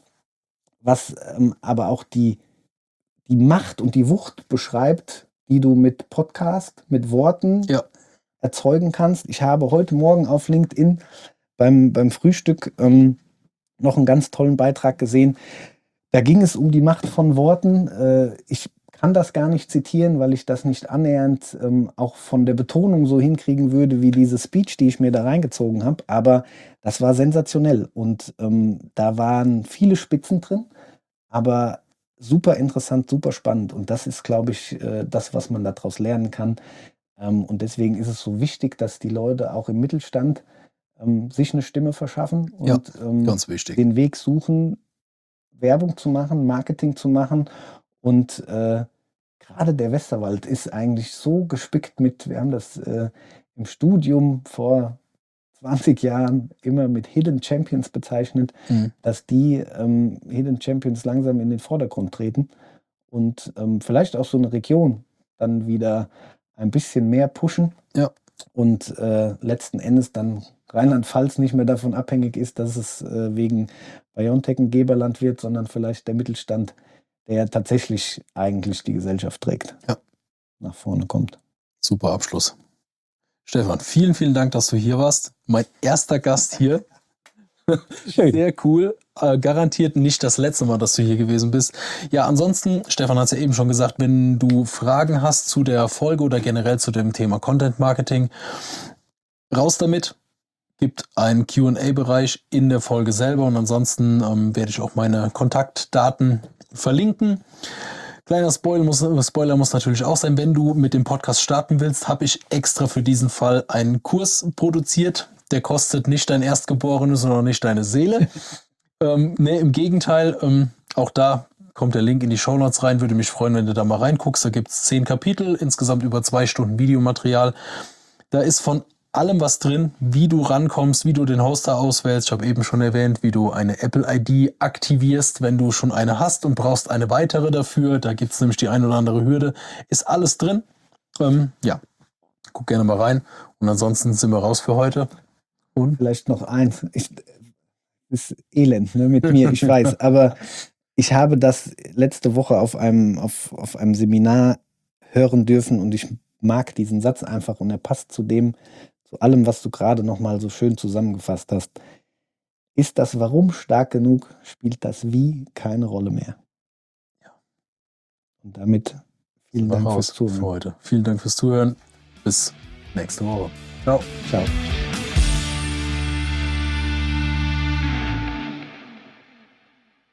was ähm, aber auch die, die Macht und die Wucht beschreibt, die du mit Podcast, mit Worten Ja. erzeugen kannst. Ich habe heute Morgen auf LinkedIn beim, beim Frühstück ähm, noch einen ganz tollen Beitrag gesehen. Da ging es um die Macht von Worten. Äh, ich kann das gar nicht zitieren, weil ich das nicht annähernd ähm, auch von der Betonung so hinkriegen würde, wie diese Speech, die ich mir da reingezogen habe. Aber das war sensationell. Und ähm, da waren viele Spitzen drin, aber super interessant, super spannend. Und das ist, glaube ich, äh, das, was man daraus lernen kann. Ähm, und deswegen ist es so wichtig, dass die Leute auch im Mittelstand ähm, sich eine Stimme verschaffen Ja, und ähm, Ganz wichtig. den Weg suchen, Werbung zu machen, Marketing zu machen. Und äh, gerade der Westerwald ist eigentlich so gespickt mit, wir haben das äh, im Studium vor zwanzig Jahren immer mit Hidden Champions bezeichnet, Mhm. dass die ähm, Hidden Champions langsam in den Vordergrund treten und ähm, vielleicht auch so eine Region dann wieder ein bisschen mehr pushen. Ja. Und äh, letzten Endes dann Rheinland-Pfalz nicht mehr davon abhängig ist, dass es äh, wegen BioNTech ein Geberland wird, sondern vielleicht der Mittelstand, der tatsächlich eigentlich die Gesellschaft trägt, Ja. nach vorne kommt. Super Abschluss. Stefan, vielen, vielen Dank, dass du hier warst. Mein erster Gast hier. Schön. Sehr cool. Äh, garantiert nicht das letzte Mal, dass du hier gewesen bist. Ja, ansonsten, Stefan hat es ja eben schon gesagt, wenn du Fragen hast zu der Folge oder generell zu dem Thema Content Marketing, raus damit. Gibt einen Q und A-Bereich in der Folge selber und ansonsten ähm, werde ich auch meine Kontaktdaten verlinken. Kleiner Spoiler muss, Spoiler muss natürlich auch sein, wenn du mit dem Podcast starten willst, habe ich extra für diesen Fall einen Kurs produziert. Der kostet nicht dein Erstgeborenes, sondern nicht deine Seele. ähm, nee, im Gegenteil, ähm, auch da kommt der Link in die Shownotes rein. Würde mich freuen, wenn du da mal reinguckst. Da gibt es zehn Kapitel, insgesamt über zwei Stunden Videomaterial. Da ist von allem was drin, wie du rankommst, wie du den Hoster auswählst. Ich habe eben schon erwähnt, wie du eine Apple I D aktivierst, wenn du schon eine hast und brauchst eine weitere dafür. Da gibt es nämlich die ein oder andere Hürde. Ist alles drin. Ähm, ja, guck gerne mal rein. Und ansonsten sind wir raus für heute. Und vielleicht noch eins. Ich, ist elend, ne, mit mir, ich weiß. Aber ich habe das letzte Woche auf einem, auf, auf einem Seminar hören dürfen und ich mag diesen Satz einfach und er passt zu dem, zu allem, was du gerade noch mal so schön zusammengefasst hast. Ist das Warum stark genug, spielt das Wie keine Rolle mehr. Ja. Und damit vielen Dank fürs Zuhören. Für heute. Vielen Dank fürs Zuhören. Bis nächste Woche. Ciao. Ciao.